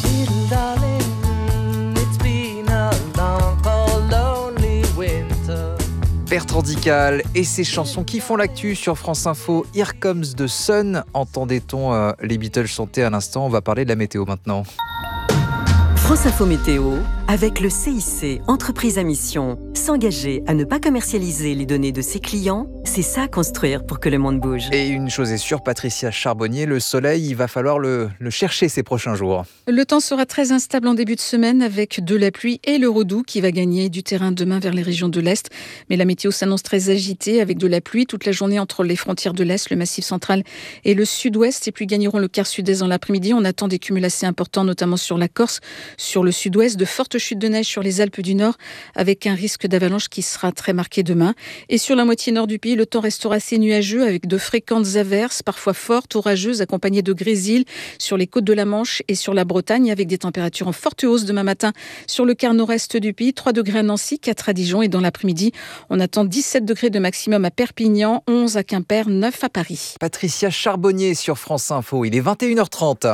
Bertrand Dical et ses chansons qui font l'actu sur France Info. Here Comes the Sun. Entendait-on euh, les Beatles chanter à l'instant? On va parler de la météo maintenant. France Info Météo, avec le C I C, entreprise à mission. S'engager à ne pas commercialiser les données de ses clients, c'est ça construire pour que le monde bouge. Et une chose est sûre, Patricia Charbonnier, le soleil, il va falloir le, le chercher ces prochains jours. Le temps sera très instable en début de semaine avec de la pluie et le redoux qui va gagner du terrain demain vers les régions de l'Est. Mais la météo s'annonce très agitée avec de la pluie toute la journée entre les frontières de l'Est, le Massif central et le Sud-Ouest. Et puis gagneront le quart sud-est dans l'après-midi. On attend des cumuls assez importants, notamment sur la Corse, sur le Sud-Ouest, de fortes chutes de neige sur les Alpes du Nord avec un risque d'avalanche qui sera très marqué demain. Et sur la moitié nord du pays, le temps restera assez nuageux avec de fréquentes averses, parfois fortes, orageuses, accompagnées de grésil sur les côtes de la Manche et sur la Bretagne avec des températures en forte hausse demain matin sur le quart nord-est du pays, trois degrés à Nancy, quatre à Dijon et dans l'après-midi, on attend dix-sept degrés de maximum à Perpignan, onze à Quimper, neuf à Paris. Patricia Charbonnier sur France Info, il est vingt et une heures trente.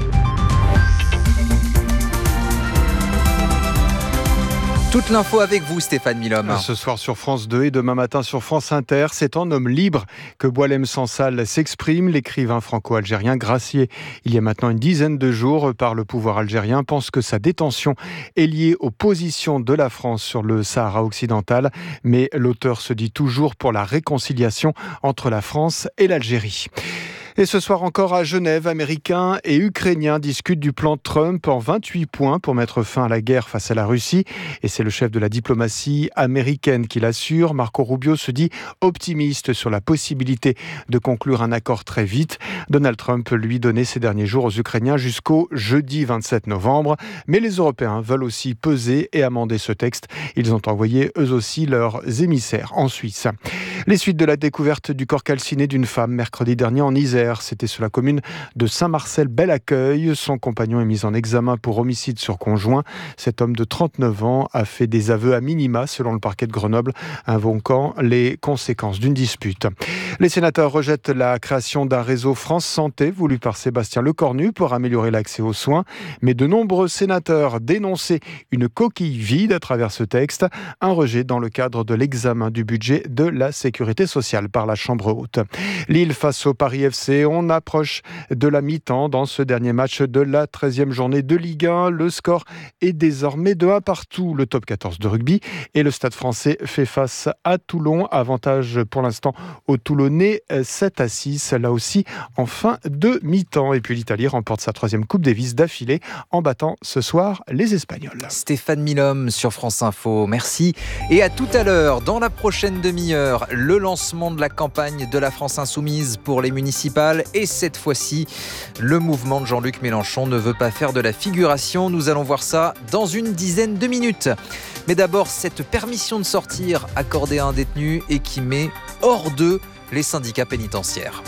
Toute l'info avec vous, Stéphane Milhomme. Ce soir sur France deux et demain matin sur France Inter, c'est en homme libre que Boualem Sansal s'exprime. L'écrivain franco-algérien gracié il y a maintenant une dizaine de jours par le pouvoir algérien pense que sa détention est liée aux positions de la France sur le Sahara occidental. Mais l'auteur se dit toujours pour la réconciliation entre la France et l'Algérie. Et ce soir encore à Genève, Américains et Ukrainiens discutent du plan Trump en vingt-huit points pour mettre fin à la guerre face à la Russie. Et c'est le chef de la diplomatie américaine qui l'assure. Marco Rubio se dit optimiste sur la possibilité de conclure un accord très vite. Donald Trump, lui, donnait ces derniers jours aux Ukrainiens jusqu'au jeudi vingt-sept novembre. Mais les Européens veulent aussi peser et amender ce texte. Ils ont envoyé eux aussi leurs émissaires en Suisse. Les suites de la découverte du corps calciné d'une femme mercredi dernier en Isère. C'était sur la commune de Saint-Marcel-Bel-Accueil. Son compagnon est mis en examen pour homicide sur conjoint. Cet homme de trente-neuf ans a fait des aveux à minima, selon le parquet de Grenoble, invoquant les conséquences d'une dispute. Les sénateurs rejettent la création d'un réseau France Santé voulu par Sébastien Lecornu pour améliorer l'accès aux soins. Mais de nombreux sénateurs dénonçaient une coquille vide à travers ce texte. Un rejet dans le cadre de l'examen du budget de la sécurité sociale par la Chambre haute. Lille face au Paris F C. On approche de la mi-temps dans ce dernier match de la treizième journée de Ligue un. Le score est désormais de un partout. Le top quatorze de rugby et le Stade français fait face à Toulon. Avantage pour l'instant aux Toulonnais sept à six. Là aussi en fin de mi-temps. Et puis l'Italie remporte sa troisième Coupe Davis d'affilée en battant ce soir les Espagnols. Stéphane Milhomme sur France Info. Merci. Et à tout à l'heure, dans la prochaine demi-heure, le lancement de la campagne de la France Insoumise pour les municipales. Et cette fois-ci, le mouvement de Jean-Luc Mélenchon ne veut pas faire de la figuration. Nous allons voir ça dans une dizaine de minutes. Mais d'abord, cette permission de sortir accordée à un détenu et qui met hors d'eux les syndicats pénitentiaires.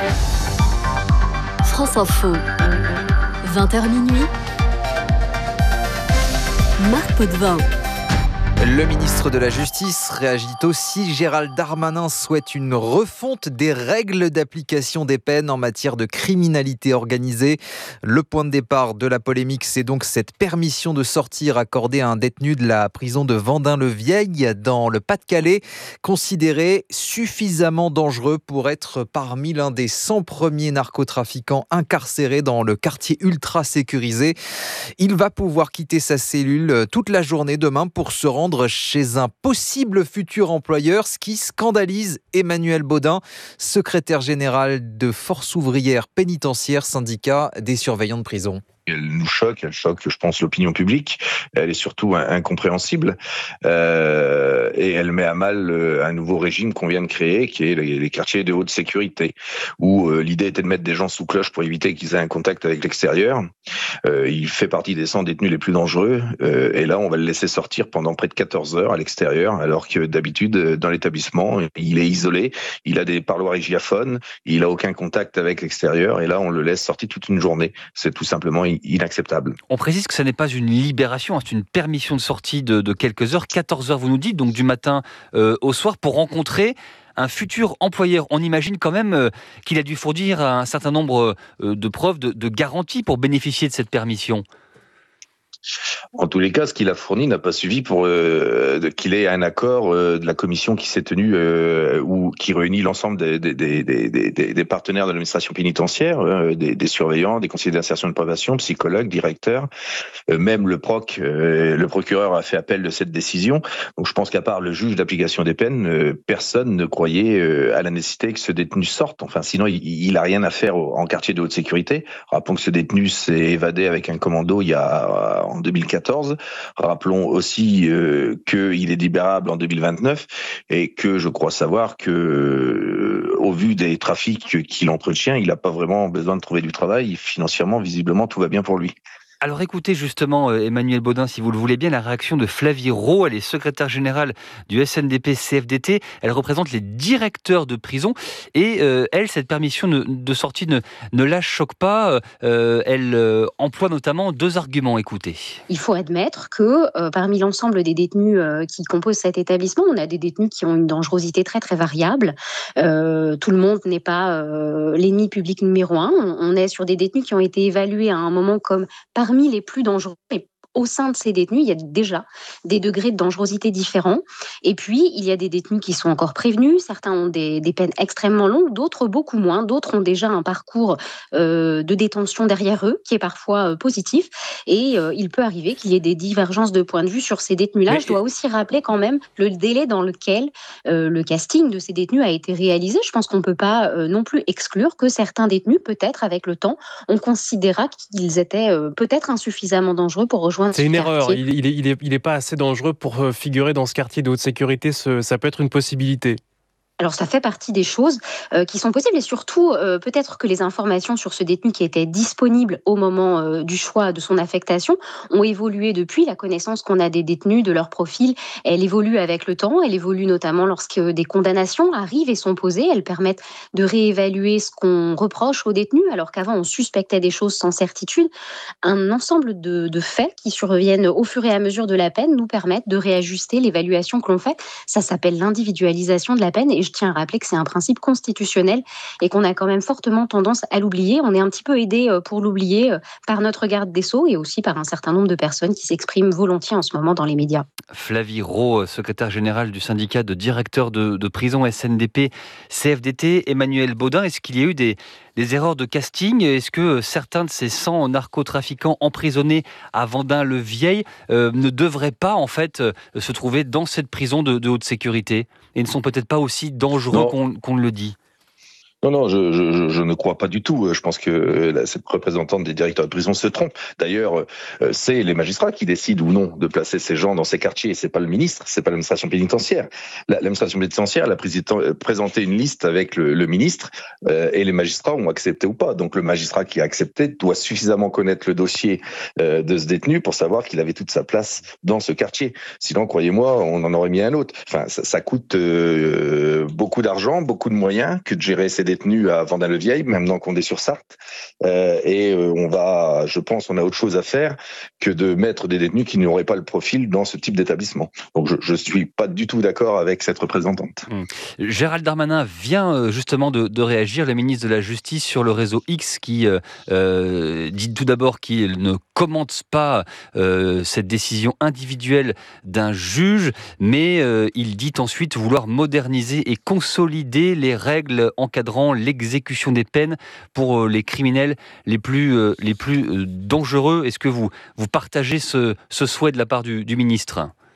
France Info, vingt heures minuit, Marc Potvin. Le ministre de la Justice réagit aussi. Gérald Darmanin souhaite une refonte des règles d'application des peines en matière de criminalité organisée. Le point de départ de la polémique, c'est donc cette permission de sortir accordée à un détenu de la prison de Vendin-le-Vieil dans le Pas-de-Calais, considéré suffisamment dangereux pour être parmi l'un des cent premiers narcotrafiquants incarcérés dans le quartier ultra sécurisé. Il va pouvoir quitter sa cellule toute la journée demain pour se rendre chez un possible futur employeur, ce qui scandalise Emmanuel Baudin, secrétaire général de Force ouvrière pénitentiaire, syndicat des surveillants de prison. Elle nous choque, elle choque, je pense, l'opinion publique. Elle est surtout incompréhensible euh, et elle met à mal un nouveau régime qu'on vient de créer, qui est les, les quartiers de haute sécurité, où euh, l'idée était de mettre des gens sous cloche pour éviter qu'ils aient un contact avec l'extérieur. Euh, il fait partie des cent détenus les plus dangereux euh, et là, on va le laisser sortir pendant près de quatorze heures à l'extérieur, alors que d'habitude, dans l'établissement, il est isolé, il a des parloirs hygiaphones, il a aucun contact avec l'extérieur et là, on le laisse sortir toute une journée. C'est tout simplement inacceptable. On précise que ce n'est pas une libération, c'est une permission de sortie de, de quelques heures, quatorze heures vous nous dites, donc du matin euh, au soir, pour rencontrer un futur employeur. On imagine quand même euh, qu'il a dû fournir un certain nombre euh, de preuves, de, de garanties pour bénéficier de cette permission. En tous les cas, ce qu'il a fourni n'a pas suffi pour euh, qu'il ait un accord euh, de la commission qui s'est tenue euh, ou qui réunit l'ensemble des, des, des, des, des, des partenaires de l'administration pénitentiaire, euh, des, des surveillants, des conseillers d'insertion et de probation, psychologues, directeurs, euh, même le proc, euh, le procureur a fait appel de cette décision. Donc je pense qu'à part le juge d'application des peines, euh, personne ne croyait euh, à la nécessité que ce détenu sorte. Enfin, sinon il, il a rien à faire au, en quartier de haute sécurité. Rappelons que ce détenu s'est évadé avec un commando il y a en deux mille quatorze. Rappelons aussi euh, qu'il est libérable en deux mille vingt-neuf et que je crois savoir que, euh, au vu des trafics qu'il entretient, il n'a pas vraiment besoin de trouver du travail. Financièrement, visiblement, tout va bien pour lui. Alors écoutez justement Emmanuel Baudin, si vous le voulez bien, la réaction de Flavie Rault. Elle est secrétaire générale du S N D P C F D T. Elle représente les directeurs de prison et euh, elle, cette permission de, de sortie ne, ne la choque pas. Euh, elle euh, emploie notamment deux arguments. Écoutez. Il faut admettre que euh, parmi l'ensemble des détenus euh, qui composent cet établissement, on a des détenus qui ont une dangerosité très très variable. Euh, tout le monde n'est pas euh, l'ennemi public numéro un. On, on est sur des détenus qui ont été évalués à un moment comme par Parmi les plus dangereux, et au sein de ces détenus, il y a déjà des degrés de dangerosité différents. Et puis, il y a des détenus qui sont encore prévenus. Certains ont des, des peines extrêmement longues, d'autres beaucoup moins. D'autres ont déjà un parcours euh, de détention derrière eux qui est parfois euh, positif. Et euh, il peut arriver qu'il y ait des divergences de point de vue sur ces détenus-là. Mais... Je dois aussi rappeler quand même le délai dans lequel euh, le casting de ces détenus a été réalisé. Je pense qu'on ne peut pas euh, non plus exclure que certains détenus, peut-être avec le temps, on considéra qu'ils étaient euh, peut-être insuffisamment dangereux pour rejoindre. C'est une erreur, il, il, est, il, est, il est pas assez dangereux pour figurer dans ce quartier de haute sécurité, ce, ça peut être une possibilité. Alors ça fait partie des choses euh, qui sont possibles et surtout euh, peut-être que les informations sur ce détenu qui était disponible au moment euh, du choix de son affectation ont évolué depuis. La connaissance qu'on a des détenus, de leur profil, elle évolue avec le temps, elle évolue notamment lorsque des condamnations arrivent et sont posées. Elles permettent de réévaluer ce qu'on reproche aux détenus alors qu'avant on suspectait des choses sans certitude. Un ensemble de, de faits qui surviennent au fur et à mesure de la peine nous permettent de réajuster l'évaluation que l'on fait. Ça s'appelle l'individualisation de la peine et je Je tiens à rappeler que c'est un principe constitutionnel et qu'on a quand même fortement tendance à l'oublier. On est un petit peu aidé pour l'oublier par notre garde des Sceaux et aussi par un certain nombre de personnes qui s'expriment volontiers en ce moment dans les médias. Flavie Rault, secrétaire générale du syndicat de directeurs de, de prison S N D P C F D T. Emmanuel Baudin, est-ce qu'il y a eu des, des erreurs de casting ? Est-ce que certains de ces cent narcotrafiquants emprisonnés à Vendin-le-Vieil euh, ne devraient pas en fait euh, se trouver dans cette prison de, de haute sécurité et ne sont peut-être pas aussi dangereux qu'on, qu'on le dit ? Non, non, je, je, je ne crois pas du tout. Je pense que la, cette représentante des directeurs de prison se trompe. D'ailleurs, c'est les magistrats qui décident ou non de placer ces gens dans ces quartiers. C'est pas le ministre, c'est pas l'administration pénitentiaire. L'administration pénitentiaire elle a présenté une liste avec le, le ministre euh, et les magistrats ont accepté ou pas. Donc le magistrat qui a accepté doit suffisamment connaître le dossier euh, de ce détenu pour savoir qu'il avait toute sa place dans ce quartier. Sinon, croyez-moi, on en aurait mis un autre. Enfin, ça, ça coûte euh, beaucoup d'argent, beaucoup de moyens que de gérer ces détenus à Vendin-le-Vieil, même dans Condé-sur-Sarthe. Euh, et euh, on va, je pense, on a autre chose à faire que de mettre des détenus qui n'auraient pas le profil dans ce type d'établissement. Donc je ne suis pas du tout d'accord avec cette représentante. Mmh. Gérald Darmanin vient justement de, de réagir, le ministre de la Justice, sur le réseau X, qui euh, euh, dit tout d'abord qu'il ne commente pas euh, cette décision individuelle d'un juge, mais euh, il dit ensuite vouloir moderniser et consolider les règles encadrant l'exécution des peines pour les criminels les plus, euh, les plus dangereux. Est-ce que vous, vous partagez ce, ce souhait de la part du, du ministre ?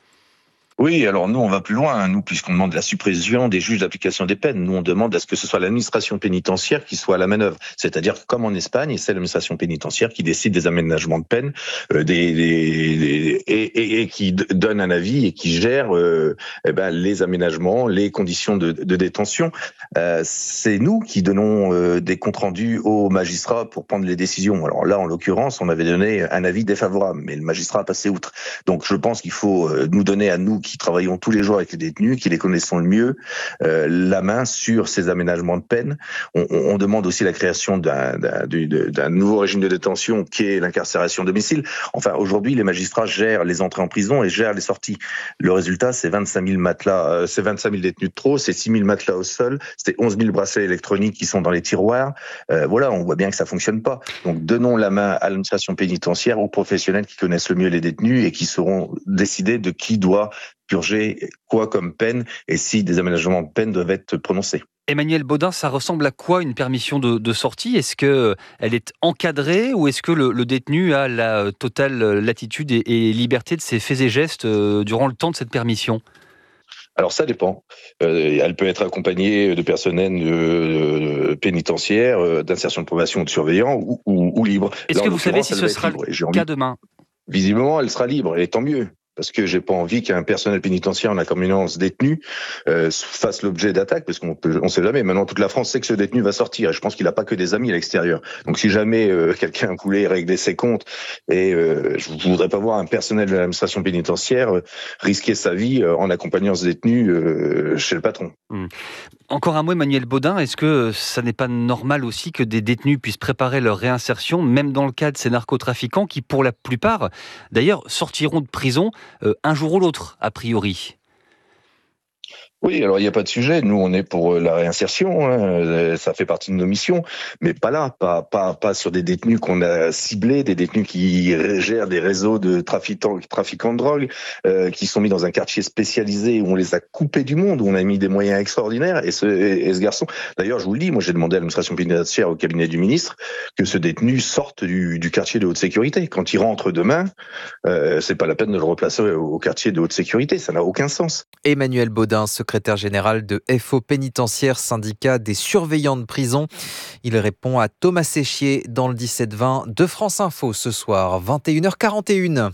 Oui, alors nous, on va plus loin, hein, nous, puisqu'on demande la suppression des juges d'application des peines. Nous, on demande à ce que ce soit l'administration pénitentiaire qui soit à la manœuvre. C'est-à-dire que, comme en Espagne, c'est l'administration pénitentiaire qui décide des aménagements de peine euh, des, des, des, et, et, et qui d- donne un avis et qui gère euh, eh ben, les aménagements, les conditions de, de détention. Euh, c'est nous qui donnons euh, des comptes rendus aux magistrats pour prendre les décisions. Alors là, en l'occurrence, on avait donné un avis défavorable, mais le magistrat a passé outre. Donc je pense qu'il faut euh, nous donner à nous qui travaillons tous les jours avec les détenus, qui les connaissons le mieux, euh, la main sur ces aménagements de peine. On, on, on demande aussi la création d'un, d'un, d'un nouveau régime de détention qui est l'incarcération à domicile. Enfin, aujourd'hui, les magistrats gèrent les entrées en prison et gèrent les sorties. Le résultat, c'est vingt-cinq mille matelas, euh, c'est vingt-cinq mille détenus de trop, c'est six mille matelas au sol, c'est onze mille bracelets électroniques qui sont dans les tiroirs. Euh, voilà, on voit bien que ça fonctionne pas. Donc, donnons la main à l'administration pénitentiaire, aux professionnels qui connaissent le mieux les détenus et qui sauront décider de qui doit purger quoi comme peine et si des aménagements de peine doivent être prononcés. Emmanuel Baudin, ça ressemble à quoi une permission de, de sortie ? Est-ce qu'elle est encadrée ou est-ce que le, le détenu a la totale latitude et, et liberté de ses faits et gestes euh, durant le temps de cette permission ? Alors ça dépend. Euh, elle peut être accompagnée de personnels euh, pénitentiaires, euh, d'insertion de probation ou de surveillants ou, ou, ou libre. Est-ce Là, que en vous savez si elle ce va être sera libre. Et j'ai le envie- cas demain ? Visiblement, elle sera libre, et tant mieux. Parce que j'ai pas envie qu'un personnel pénitentiaire en accompagnance détenu euh, fasse l'objet d'attaques, parce qu'on peut, on sait jamais. Maintenant, toute la France sait que ce détenu va sortir. Et je pense qu'il a pas que des amis à l'extérieur. Donc, si jamais euh, quelqu'un voulait régler ses comptes, et euh, je voudrais pas voir un personnel de l'administration pénitentiaire euh, risquer sa vie euh, en accompagnant ce détenu euh, chez le patron. Mmh. Encore un mot, Emmanuel Baudin, est-ce que ça n'est pas normal aussi que des détenus puissent préparer leur réinsertion, même dans le cas de ces narcotrafiquants qui, pour la plupart, d'ailleurs, sortiront de prison euh, un jour ou l'autre, a priori ? Oui, alors il n'y a pas de sujet. Nous, on est pour la réinsertion. Hein. Ça fait partie de nos missions, mais pas là, pas pas pas sur des détenus qu'on a ciblés, des détenus qui gèrent des réseaux de trafiquants, trafiquants de drogue, euh, qui sont mis dans un quartier spécialisé où on les a coupés du monde, où on a mis des moyens extraordinaires. Et ce, et ce garçon, d'ailleurs, je vous le dis, moi, j'ai demandé à l'administration pénitentiaire au cabinet du ministre que ce détenu sorte du, du quartier de haute sécurité. Quand il rentre demain, euh, c'est pas la peine de le replacer au quartier de haute sécurité. Ça n'a aucun sens. Emmanuel Baudin, secrétaire général de F O Pénitentiaire, syndicat des surveillants de prison. Il répond à Thomas Séchier dans le dix-sept vingt de France Info ce soir, vingt et une heures quarante et une.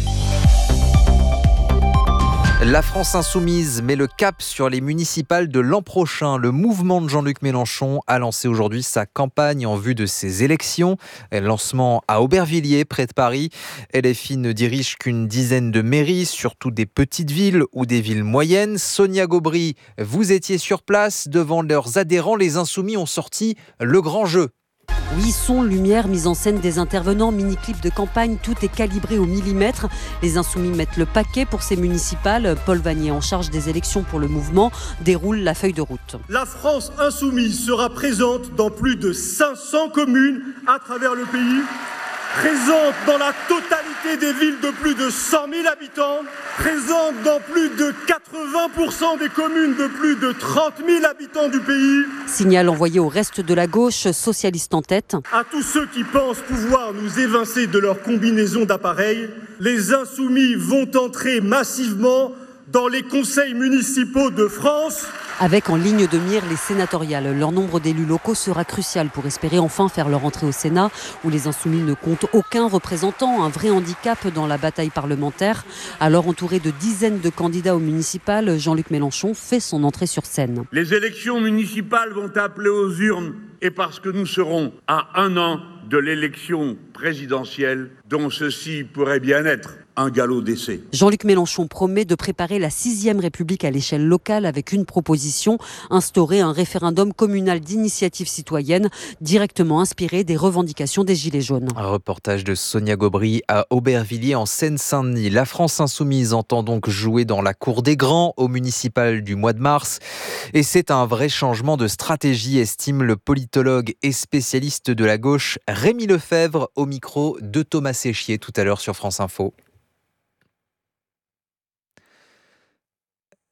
La France insoumise met le cap sur les municipales de l'an prochain. Le mouvement de Jean-Luc Mélenchon a lancé aujourd'hui sa campagne en vue de ces élections. Lancement à Aubervilliers, près de Paris. L F I ne dirige qu'une dizaine de mairies, surtout des petites villes ou des villes moyennes. Sonia Gobry, vous étiez sur place. Devant leurs adhérents, les insoumis ont sorti le grand jeu. Oui, son, lumière, mise en scène des intervenants, mini-clip de campagne, tout est calibré au millimètre. Les insoumis mettent le paquet pour ces municipales. Paul Vanier, en charge des élections pour le mouvement, déroule la feuille de route. La France insoumise sera présente dans plus de cinq cents communes à travers le pays, présente dans la totalité des villes de plus de cent mille habitants, présente dans plus de quatre-vingts pour cent des communes de plus de trente mille habitants du pays. Signal envoyé au reste de la gauche, socialiste en tête. À tous ceux qui pensent pouvoir nous évincer de leur combinaison d'appareils, les insoumis vont entrer massivement dans les conseils municipaux de France. Avec en ligne de mire les sénatoriales. Leur nombre d'élus locaux sera crucial pour espérer enfin faire leur entrée au Sénat, où les insoumis ne comptent aucun représentant, un vrai handicap dans la bataille parlementaire. Alors entouré de dizaines de candidats aux municipales, Jean-Luc Mélenchon fait son entrée sur scène. Les élections municipales vont appeler aux urnes, et parce que nous serons à un an de l'élection présidentielle, dont ceci pourrait bien être un galop d'essai. Jean-Luc Mélenchon promet de préparer la sixième République à l'échelle locale avec une proposition, instaurer un référendum communal d'initiative citoyenne directement inspiré des revendications des Gilets jaunes. Un reportage de Sonia Gobry à Aubervilliers en Seine-Saint-Denis. La France insoumise entend donc jouer dans la cour des grands au municipal du mois de mars. Et c'est un vrai changement de stratégie, estime le politologue et spécialiste de la gauche Rémi Lefebvre au micro de Thomas Séchier tout à l'heure sur France Info.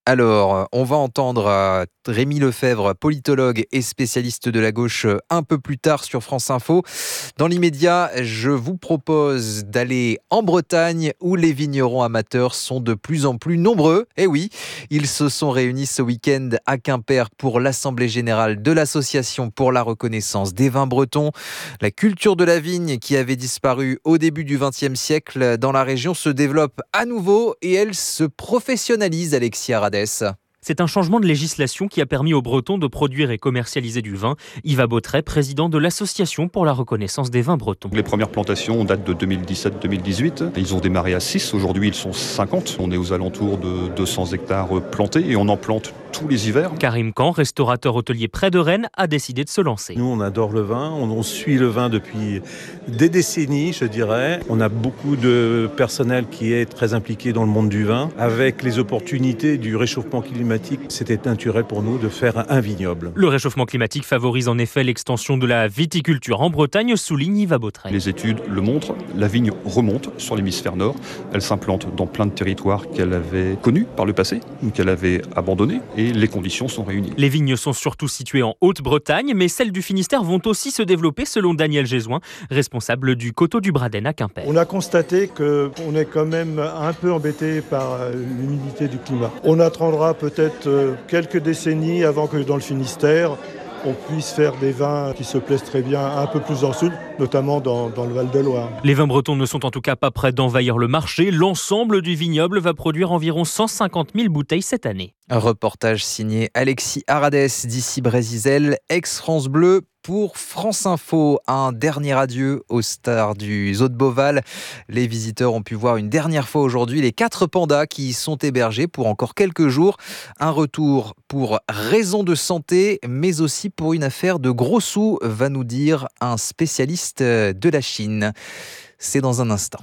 Alors, on va entendre Rémi Lefebvre, politologue et spécialiste de la gauche, un peu plus tard sur France Info. Dans l'immédiat, je vous propose d'aller en Bretagne où les vignerons amateurs sont de plus en plus nombreux. Et oui, ils se sont réunis ce week-end à Quimper pour l'Assemblée générale de l'Association pour la reconnaissance des vins bretons. La culture de la vigne qui avait disparu au début du vingtième siècle dans la région se développe à nouveau et elle se professionnalise, Alexis Arades. C'est un changement de législation qui a permis aux Bretons de produire et commercialiser du vin. Yves Bautret, président de l'Association pour la reconnaissance des vins bretons. Les premières plantations datent de deux mille dix-sept deux mille dix-huit. Ils ont démarré à six, aujourd'hui ils sont cinquante. On est aux alentours de deux cents hectares plantés et on en plante tous les hivers. Karim Khan, restaurateur hôtelier près de Rennes, a décidé de se lancer. Nous, on adore le vin, on, on suit le vin depuis des décennies, je dirais. On a beaucoup de personnel qui est très impliqué dans le monde du vin. Avec les opportunités du réchauffement climatique, c'était naturel pour nous de faire un vignoble. Le réchauffement climatique favorise en effet l'extension de la viticulture en Bretagne, souligne Yves Bautret. Les études le montrent, la vigne remonte sur l'hémisphère nord. Elle s'implante dans plein de territoires qu'elle avait connus par le passé ou qu'elle avait abandonnés. Et les conditions sont réunies. Les vignes sont surtout situées en Haute-Bretagne, mais celles du Finistère vont aussi se développer selon Daniel Gézoin, responsable du Coteau du Braden à Quimper. On a constaté qu'on est quand même un peu embêté par l'humidité du climat. On attendra peut-être quelques décennies avant que dans le Finistère, on puisse faire des vins qui se plaisent très bien un peu plus dans le sud, notamment dans, dans le Val-de-Loire. Les vins bretons ne sont en tout cas pas prêts d'envahir le marché. L'ensemble du vignoble va produire environ cent cinquante mille bouteilles cette année. Un reportage signé Alexis Arades d'ici Brésil, ex-France Bleu pour France Info. Un dernier adieu aux stars du Zoo de Beauval. Les visiteurs ont pu voir une dernière fois aujourd'hui les quatre pandas qui y sont hébergés pour encore quelques jours. Un retour pour raison de santé, mais aussi pour une affaire de gros sous, va nous dire un spécialiste de la Chine. C'est dans un instant.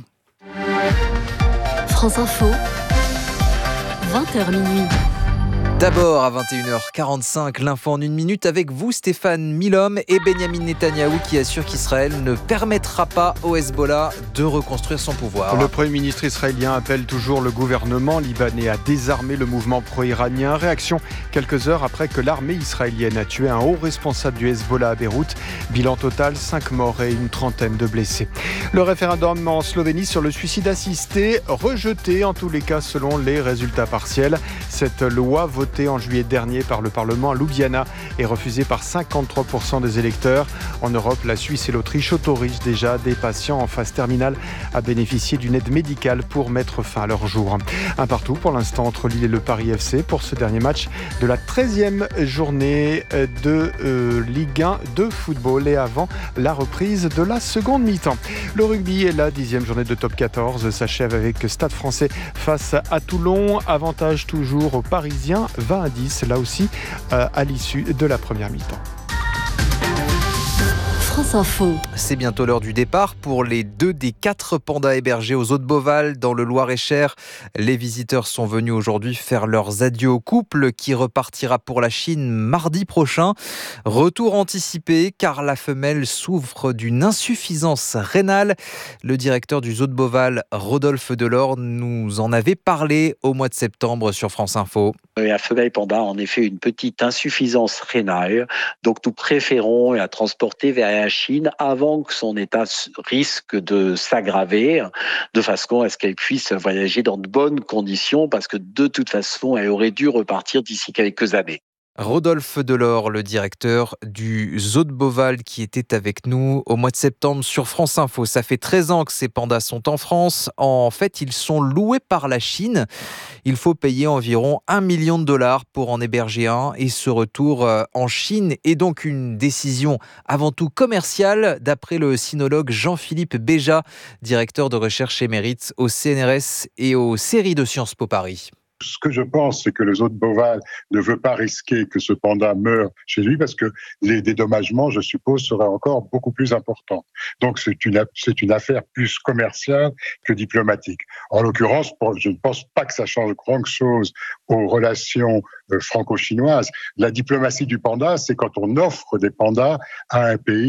France Info, vingt heures minuit. D'abord, à vingt et une heures quarante-cinq, l'info en une minute avec vous, Stéphane Milhomme et Benyamin Netanyahou qui assure qu'Israël ne permettra pas au Hezbollah de reconstruire son pouvoir. Le Premier ministre israélien appelle toujours le gouvernement libanais à désarmer le mouvement pro-iranien. Réaction quelques heures après que l'armée israélienne a tué un haut responsable du Hezbollah à Beyrouth. Bilan total, cinq morts et une trentaine de blessés. Le référendum en Slovénie sur le suicide assisté, rejeté en tous les cas selon les résultats partiels. Cette loi votée en juillet dernier par le Parlement à Ljubljana est refusée par cinquante-trois pour cent des électeurs. En Europe, la Suisse et l'Autriche autorisent déjà des patients en phase terminale à bénéficier d'une aide médicale pour mettre fin à leur jour. Un partout pour l'instant entre Lille et le Paris F C pour ce dernier match de la treizième journée de euh, Ligue un de football et avant la reprise de la seconde mi-temps. Le rugby et la dixième journée de top quatorze s'achève avec Stade Français face à Toulon. Avantage toujours aux Parisiens, vingt à dix, là aussi, euh, à l'issue de la première mi-temps. France Info. C'est bientôt l'heure du départ pour les deux des quatre pandas hébergés aux Zoo de Beauval dans le Loir-et-Cher. Les visiteurs sont venus aujourd'hui faire leurs adieux au couple qui repartira pour la Chine mardi prochain. Retour anticipé car la femelle souffre d'une insuffisance rénale. Le directeur du Zoo de Beauval, Rodolphe Delors, nous en avait parlé au mois de septembre sur France Info. La femelle panda a en effet une petite insuffisance rénale, donc nous préférons la transporter vers la Chine avant que son état risque de s'aggraver, de façon à ce qu'elle puisse voyager dans de bonnes conditions, parce que de toute façon, elle aurait dû repartir d'ici quelques années. Rodolphe Delors, le directeur du Zoo de Beauval qui était avec nous au mois de septembre sur France Info. Ça fait treize ans que ces pandas sont en France. En fait, ils sont loués par la Chine. Il faut payer environ un million de dollars pour en héberger un. Et ce retour en Chine est donc une décision avant tout commerciale, d'après le sinologue Jean-Philippe Béja, directeur de recherche émérite au C N R S et aux séries de Sciences Po Paris. Ce que je pense, c'est que le Zoo de Beauval ne veut pas risquer que ce panda meure chez lui parce que les dédommagements, je suppose, seraient encore beaucoup plus importants. Donc c'est une, c'est une affaire plus commerciale que diplomatique. En l'occurrence, je ne pense pas que ça change grand-chose aux relations franco-chinoises. La diplomatie du panda, c'est quand on offre des pandas à un pays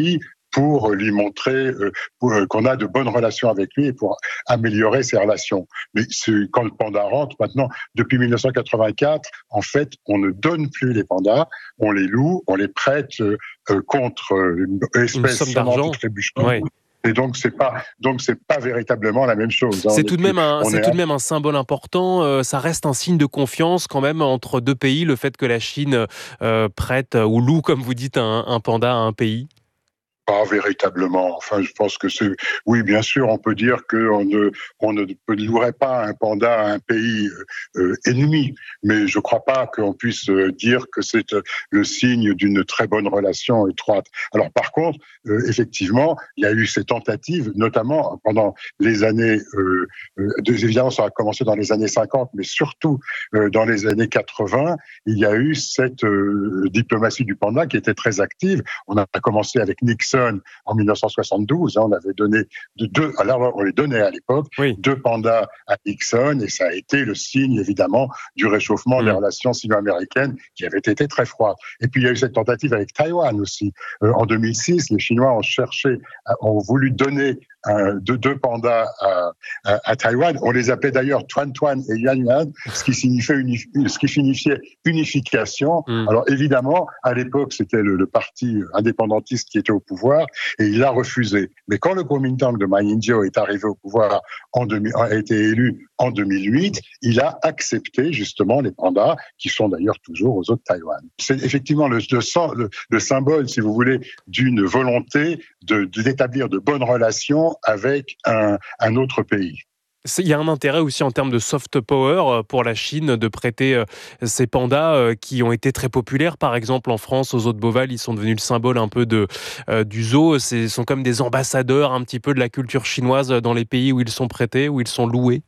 pour lui montrer euh, pour, euh, qu'on a de bonnes relations avec lui et pour améliorer ses relations. Mais quand le panda rentre, maintenant, depuis mille neuf cent quatre-vingt-quatre, en fait, on ne donne plus les pandas, on les loue, on les prête euh, contre euh, une espèce sonnante et trébuchante. Oui. Et donc c'est pas donc c'est pas véritablement la même chose. C'est tout de même un c'est tout de même un symbole important. Euh, ça reste un signe de confiance quand même entre deux pays. Le fait que la Chine euh, prête ou loue, comme vous dites, un, un panda à un pays. Pas véritablement. Enfin, je pense que c'est... Oui, bien sûr, on peut dire qu'on ne, on ne louerait pas un panda à un pays euh, ennemi, mais je ne crois pas qu'on puisse dire que c'est le signe d'une très bonne relation étroite. Alors, par contre, euh, effectivement, il y a eu ces tentatives, notamment pendant les années... Euh, euh, évidemment, ça a commencé dans les années cinquante, mais surtout euh, dans les années quatre-vingts, il y a eu cette euh, diplomatie du panda qui était très active. On a commencé avec Nixon en mille neuf cent soixante-douze, hein, on avait donné deux, alors on les donnait à l'époque, oui. deux pandas à Nixon, et ça a été le signe évidemment du réchauffement mmh. des relations sino-américaines qui avaient été très froides. Et puis il y a eu cette tentative avec Taïwan aussi. Euh, en deux mille six, les Chinois ont cherché, ont voulu donner un, deux, deux pandas à, à, à Taïwan. On les appelait d'ailleurs Tuan Tuan et Yan Yan, ce qui signifiait, unif, ce qui signifiait unification. Mmh. Alors évidemment, à l'époque, c'était le, le parti indépendantiste qui était au pouvoir, et il a refusé. Mais quand le Kuomintang de Ma Ying-jeou est arrivé au pouvoir, en deux mille, a été élu en deux mille huit, il a accepté justement les pandas, qui sont d'ailleurs toujours aux eaux de Taïwan. C'est effectivement le, le, le, le symbole, si vous voulez, d'une volonté de, de, d'établir de bonnes relations avec un, un autre pays. Il y a un intérêt aussi en termes de soft power pour la Chine de prêter ces pandas qui ont été très populaires. Par exemple, en France, aux zoo de Beauval, ils sont devenus le symbole un peu de, euh, du zoo. Ce sont comme des ambassadeurs un petit peu de la culture chinoise dans les pays où ils sont prêtés, où ils sont loués.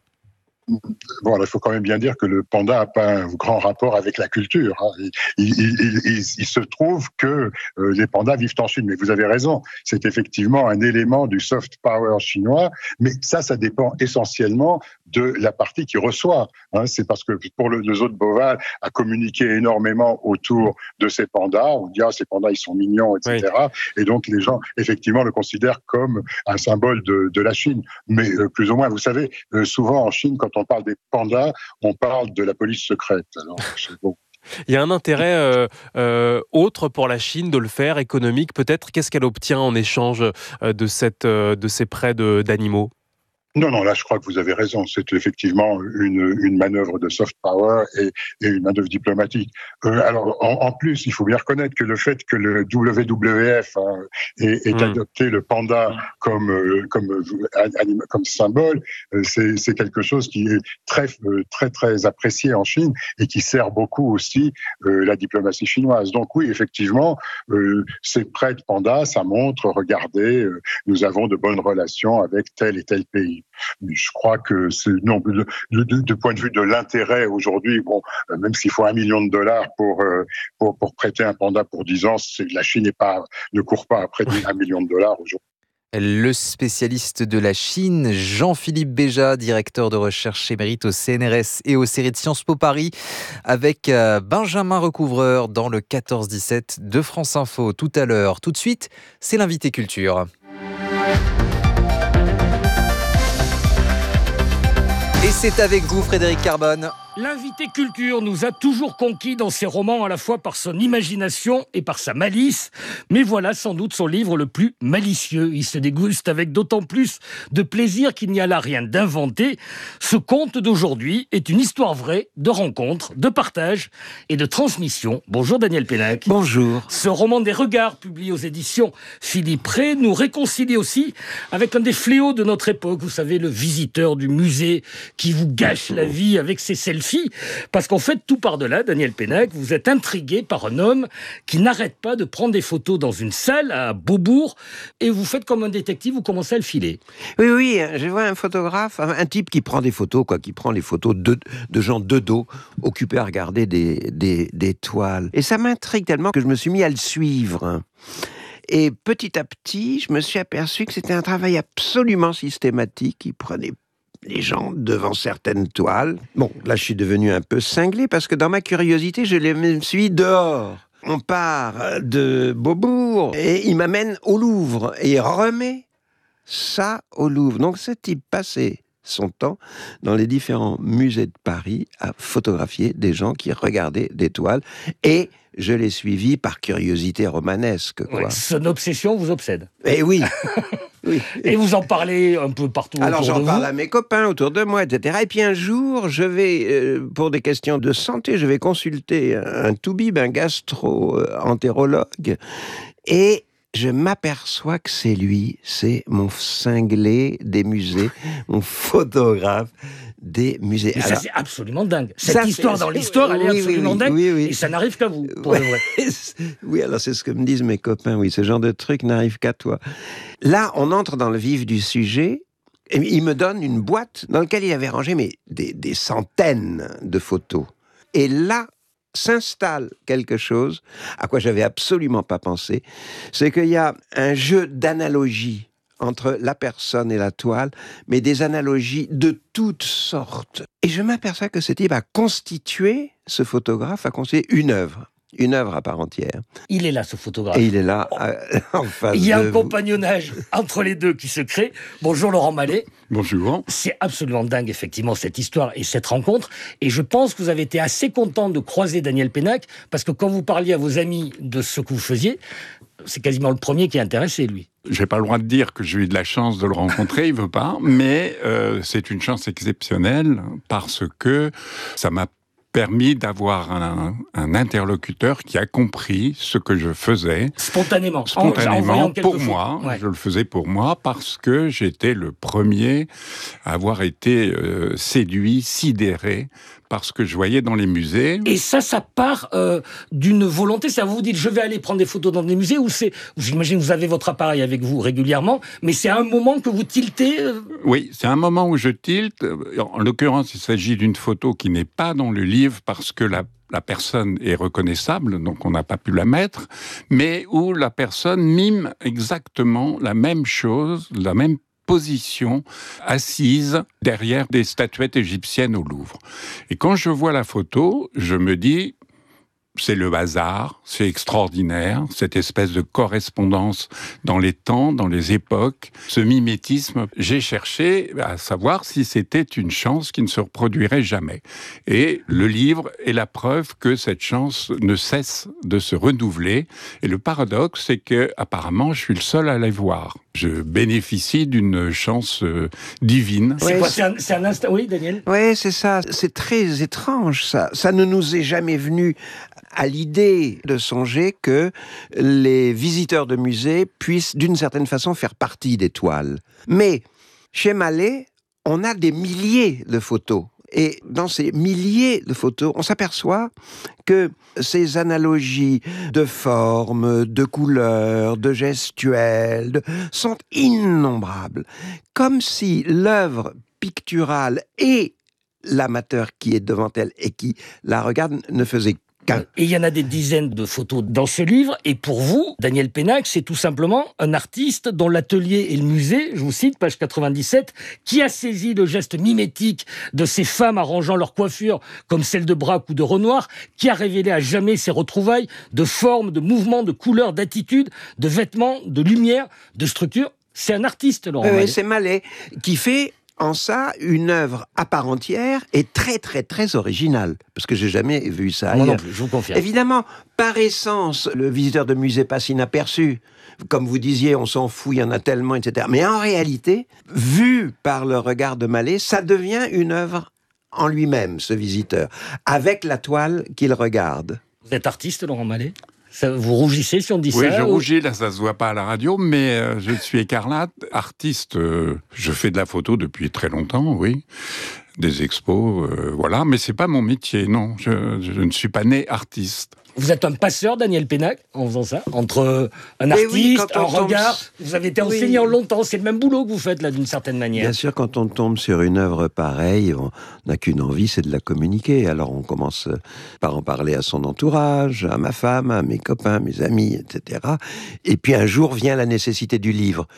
Bon, il faut quand même bien dire que le panda n'a pas un grand rapport avec la culture. Hein. Il, il, il, il, il se trouve que euh, les pandas vivent en Chine. Mais vous avez raison, c'est effectivement un élément du soft power chinois. Mais ça, ça dépend essentiellement de la partie qui reçoit. Hein. C'est parce que pour le, le zoo de Beauval a communiqué énormément autour de ces pandas. On dit ah, ces pandas ils sont mignons, et cetera. Oui. Et donc les gens effectivement le considèrent comme un symbole de, de la Chine. Mais euh, plus ou moins, vous savez, euh, souvent en Chine, quand on parle des pandas, on parle de la police secrète. Alors, c'est bon. Il y a un intérêt euh, euh, autre pour la Chine de le faire, économique peut-être. Qu'est-ce qu'elle obtient en échange euh, de, cette, euh, de ces prêts de, d'animaux ? Non, non, là, je crois que vous avez raison. C'est effectivement une, une manœuvre de soft power et, et une manœuvre diplomatique. Euh, alors, en, en plus, il faut bien reconnaître que le fait que le W W F hein, ait, ait mmh. adopté le panda comme euh, comme euh, comme symbole, euh, c'est, c'est quelque chose qui est très euh, très très apprécié en Chine et qui sert beaucoup aussi euh, la diplomatie chinoise. Donc oui, effectivement, euh, ces prêts de panda, ça montre, regardez, euh, nous avons de bonnes relations avec tel et tel pays. Mais je crois que c'est non de, de, de point de vue de l'intérêt aujourd'hui, bon, même s'il faut un million de dollars pour euh, pour pour prêter un panda pour dix ans, c'est, la Chine n'est pas ne court pas après un million de dollars aujourd'hui. Le spécialiste de la Chine, Jean-Philippe Béja, directeur de recherche émérite au C N R S et aux séries de Sciences Po Paris, avec Benjamin Recouvreur dans le quatorze dix-sept de France Info tout à l'heure. Tout de suite, c'est l'invité culture. Et c'est avec vous, Frédéric Carbone. L'invité culture nous a toujours conquis dans ses romans à la fois par son imagination et par sa malice. Mais voilà sans doute son livre le plus malicieux. Il se déguste avec d'autant plus de plaisir qu'il n'y a là rien d'inventé. Ce conte d'aujourd'hui est une histoire vraie de rencontres, de partage et de transmission. Bonjour Daniel Pénac. Bonjour. Ce roman des regards, publié aux éditions Philippe Ray, nous réconcilie aussi avec un des fléaux de notre époque. Vous savez, le visiteur du musée qui vous gâche la vie avec ses selfies. Parce qu'en fait, tout par-delà, Daniel Pénac, vous êtes intrigué par un homme qui n'arrête pas de prendre des photos dans une salle à Beaubourg et vous faites comme un détective, vous commencez à le filer. Oui, oui, je vois un photographe, un type qui prend des photos, quoi, qui prend les photos de, de gens de dos, occupés à regarder des, des, des toiles. Et ça m'intrigue tellement que je me suis mis à le suivre. Et petit à petit, je me suis aperçu que c'était un travail absolument systématique. Il prenait les gens devant certaines toiles. Bon, là, je suis devenu un peu cinglé parce que dans ma curiosité, je les me suis dehors. On part de Beaubourg et il m'amène au Louvre et remet ça au Louvre. Donc ce type passait son temps dans les différents musées de Paris à photographier des gens qui regardaient des toiles et je l'ai suivi par curiosité romanesque. Quoi. Ouais, son obsession vous obsède. Eh oui. oui. Et vous en parlez un peu partout Alors autour de vous. j'en parle à mes copains autour de moi, et cetera. Et puis un jour, je vais, euh, pour des questions de santé, je vais consulter un toubib, un gastro-entérologue, et je m'aperçois que c'est lui, c'est mon cinglé des musées, mon photographe des musées. Mais alors, ça, c'est absolument dingue. Cette ça, histoire c'est, dans l'histoire, elle est oui, absolument oui, dingue. oui, oui. Et ça n'arrive qu'à vous, pour ouais. de vrai. Oui, alors c'est ce que me disent mes copains. Oui, ce genre de truc n'arrive qu'à toi. Là, on entre dans le vif du sujet. Et il me donne une boîte dans laquelle il avait rangé mais, des, des centaines de photos. Et là, s'installe quelque chose à quoi j'avais absolument pas pensé. C'est qu'il y a un jeu d'analogies entre la personne et la toile, mais des analogies de toutes sortes. Et je m'aperçois que ce type a constitué, ce photographe a constitué une œuvre. Une œuvre à part entière. Il est là, ce photographe. Et il est là, euh, en face de Il y a un vous. compagnonnage entre les deux qui se crée. Bonjour Laurent Mallet. Bonjour. C'est absolument dingue, effectivement, cette histoire et cette rencontre. Et je pense que vous avez été assez content de croiser Daniel Pénac, parce que quand vous parliez à vos amis de ce que vous faisiez, c'est quasiment le premier qui est intéressé, lui. J'ai pas le droit de dire que j'ai eu de la chance de le rencontrer, il veut pas, mais euh, c'est une chance exceptionnelle parce que ça m'a permis d'avoir un, un interlocuteur qui a compris ce que je faisais. Spontanément. Spontanément, en, en pour fois. moi. Ouais. Je le faisais pour moi parce que j'étais le premier à avoir été euh, séduit, sidéré par ce que je voyais dans les musées. Et ça, ça part euh, d'une volonté. Ça vous dit, je vais aller prendre des photos dans des musées, ou c'est, j'imagine, vous avez votre appareil avec vous régulièrement, mais c'est à un moment que vous tiltez. Euh... Oui, c'est un moment où je tilte. En l'occurrence, il s'agit d'une photo qui n'est pas dans le livre parce que la La personne est reconnaissable, donc on n'a pas pu la mettre, mais où la personne mime exactement la même chose, la même position, assise derrière des statuettes égyptiennes au Louvre. Et quand je vois la photo, je me dis, c'est le hasard, c'est extraordinaire, cette espèce de correspondance dans les temps, dans les époques, ce mimétisme. J'ai cherché à savoir si c'était une chance qui ne se reproduirait jamais. Et le livre est la preuve que cette chance ne cesse de se renouveler. Et le paradoxe, c'est que apparemment, je suis le seul à la voir. Je bénéficie d'une chance euh, divine. C'est ouais, quoi c'est un, c'est un instant. Oui, Daniel. Oui, c'est ça. C'est très étrange, ça. Ça ne nous est jamais venu à l'idée de songer que les visiteurs de musées puissent, d'une certaine façon, faire partie des toiles. Mais chez Mallet, on a des milliers de photos. Et dans ces milliers de photos, on s'aperçoit que ces analogies de formes, de couleurs, de gestuels, de, sont innombrables. Comme si l'œuvre picturale et l'amateur qui est devant elle et qui la regarde ne faisaient qu'un. Et il y en a des dizaines de photos dans ce livre. Et pour vous, Daniel Pénac, c'est tout simplement un artiste dont l'atelier et le musée, je vous cite, page quatre-vingt-dix-sept, qui a saisi le geste mimétique de ces femmes arrangeant leur coiffure comme celle de Braque ou de Renoir, qui a révélé à jamais ces retrouvailles de formes, de mouvements, de couleurs, d'attitudes, de vêtements, de lumière, de structure. C'est un artiste, Laurent Oui, Mallet. c'est Mallet qui fait en ça une œuvre à part entière et très très très originale, parce que j'ai jamais vu ça ailleurs. Moi non plus, je vous confirme. Évidemment, par essence, le visiteur de musée passe inaperçu. Comme vous disiez, on s'en fout, il y en a tellement, et cetera. Mais en réalité, vu par le regard de Mallet, ça devient une œuvre en lui-même, ce visiteur, avec la toile qu'il regarde. Vous êtes artiste, Laurent Mallet ? Ça, vous rougissez si on dit oui, ça? Oui, je ou... rougis, là, ça se voit pas à la radio, mais euh, je suis écarlate. Artiste, euh, je fais de la photo depuis très longtemps, oui. Des expos, euh, voilà, mais c'est pas mon métier, non. Je, je ne suis pas né artiste. Vous êtes un passeur, Daniel Pénac, en faisant ça, entre un artiste, oui, un regard. Tombe... Vous avez été enseignant oui. longtemps, c'est le même boulot que vous faites, là, d'une certaine manière. Bien sûr, quand on tombe sur une œuvre pareille, on n'a qu'une envie, c'est de la communiquer. Alors on commence par en parler à son entourage, à ma femme, à mes copains, mes amis, et cetera. Et puis un jour vient la nécessité du livre.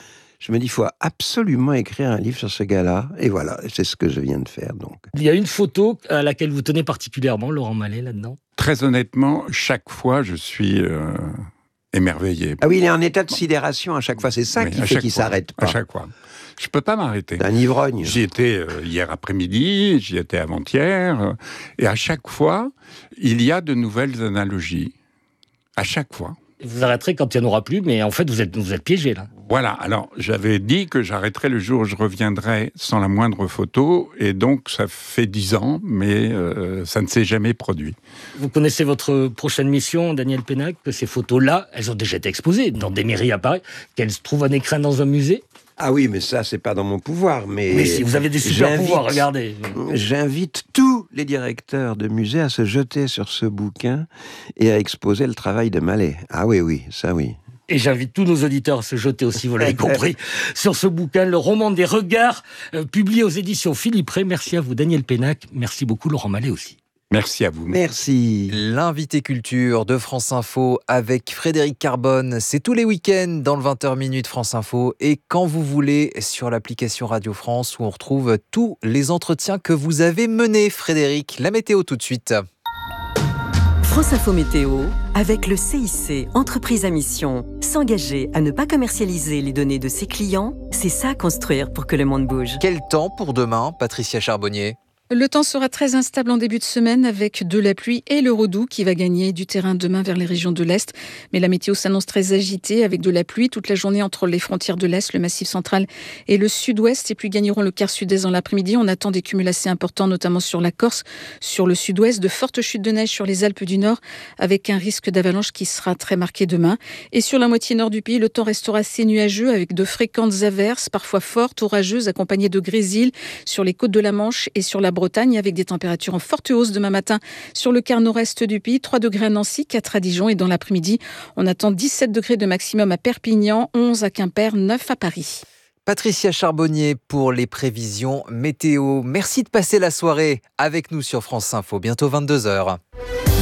Je me dis, il faut absolument écrire un livre sur ce gars-là. Et voilà, c'est ce que je viens de faire. Donc. Il y a une photo à laquelle vous tenez particulièrement, Laurent Mallet, là-dedans? Très honnêtement, chaque fois, je suis euh, émerveillé. Ah oui, il est en état de sidération à chaque fois. C'est ça oui, qui fait qu'il ne s'arrête pas. À chaque fois. Je ne peux pas m'arrêter. C'est un ivrogne. J'y étais euh, hier après-midi, j'y étais avant-hier. Euh, et à chaque fois, il y a de nouvelles analogies. À chaque fois. Vous arrêterez quand il n'y en aura plus, mais en fait, vous êtes, vous êtes piégé, là. Voilà, alors j'avais dit que j'arrêterais le jour où je reviendrai sans la moindre photo, et donc ça fait dix ans, mais euh, ça ne s'est jamais produit. Vous connaissez votre prochaine mission, Daniel Pénac, que ces photos-là, elles ont déjà été exposées dans des mairies à Paris, qu'elles se trouvent en écrin dans un musée? Ah oui, mais ça, c'est pas dans mon pouvoir. Mais, mais si vous avez des super pouvoirs, regardez. J'invite tous les directeurs de musées à se jeter sur ce bouquin et à exposer le travail de Mallet. Ah oui, oui, ça oui. Et j'invite tous nos auditeurs à se jeter aussi, vous l'avez compris, sur ce bouquin, Le roman des regards, euh, publié aux éditions Philippe Ray. Merci à vous, Daniel Pénac. Merci beaucoup, Laurent Mallet aussi. Merci à vous. Merci. L'invité culture de France Info avec Frédéric Carbone, c'est tous les week-ends dans le vingt heures minuit de France Info et quand vous voulez sur l'application Radio France où on retrouve tous les entretiens que vous avez menés. Frédéric, la météo tout de suite. France Info Météo, avec le C I C, entreprise à mission. S'engager à ne pas commercialiser les données de ses clients, c'est ça construire pour que le monde bouge. Quel temps pour demain, Patricia Charbonnier? Le temps sera très instable en début de semaine avec de la pluie et le redoux qui va gagner du terrain demain vers les régions de l'Est. Mais la météo s'annonce très agitée avec de la pluie toute la journée entre les frontières de l'Est, le Massif central et le Sud-Ouest. Et puis gagneront le quart sud-est dans l'après-midi. On attend des cumuls assez importants, notamment sur la Corse, sur le Sud-Ouest, de fortes chutes de neige sur les Alpes du Nord avec un risque d'avalanche qui sera très marqué demain. Et sur la moitié nord du pays, le temps restera assez nuageux avec de fréquentes averses, parfois fortes, orageuses, accompagnées de grésil sur les côtes de la Manche et sur la Bretagne avec des températures en forte hausse demain matin sur le quart nord-est du pays, trois degrés à Nancy, quatre à Dijon et dans l'après-midi, on attend dix-sept degrés de maximum à Perpignan, onze à Quimper, neuf à Paris. Patricia Charbonnier pour les prévisions météo. Merci de passer la soirée avec nous sur France Info. Bientôt vingt-deux heures.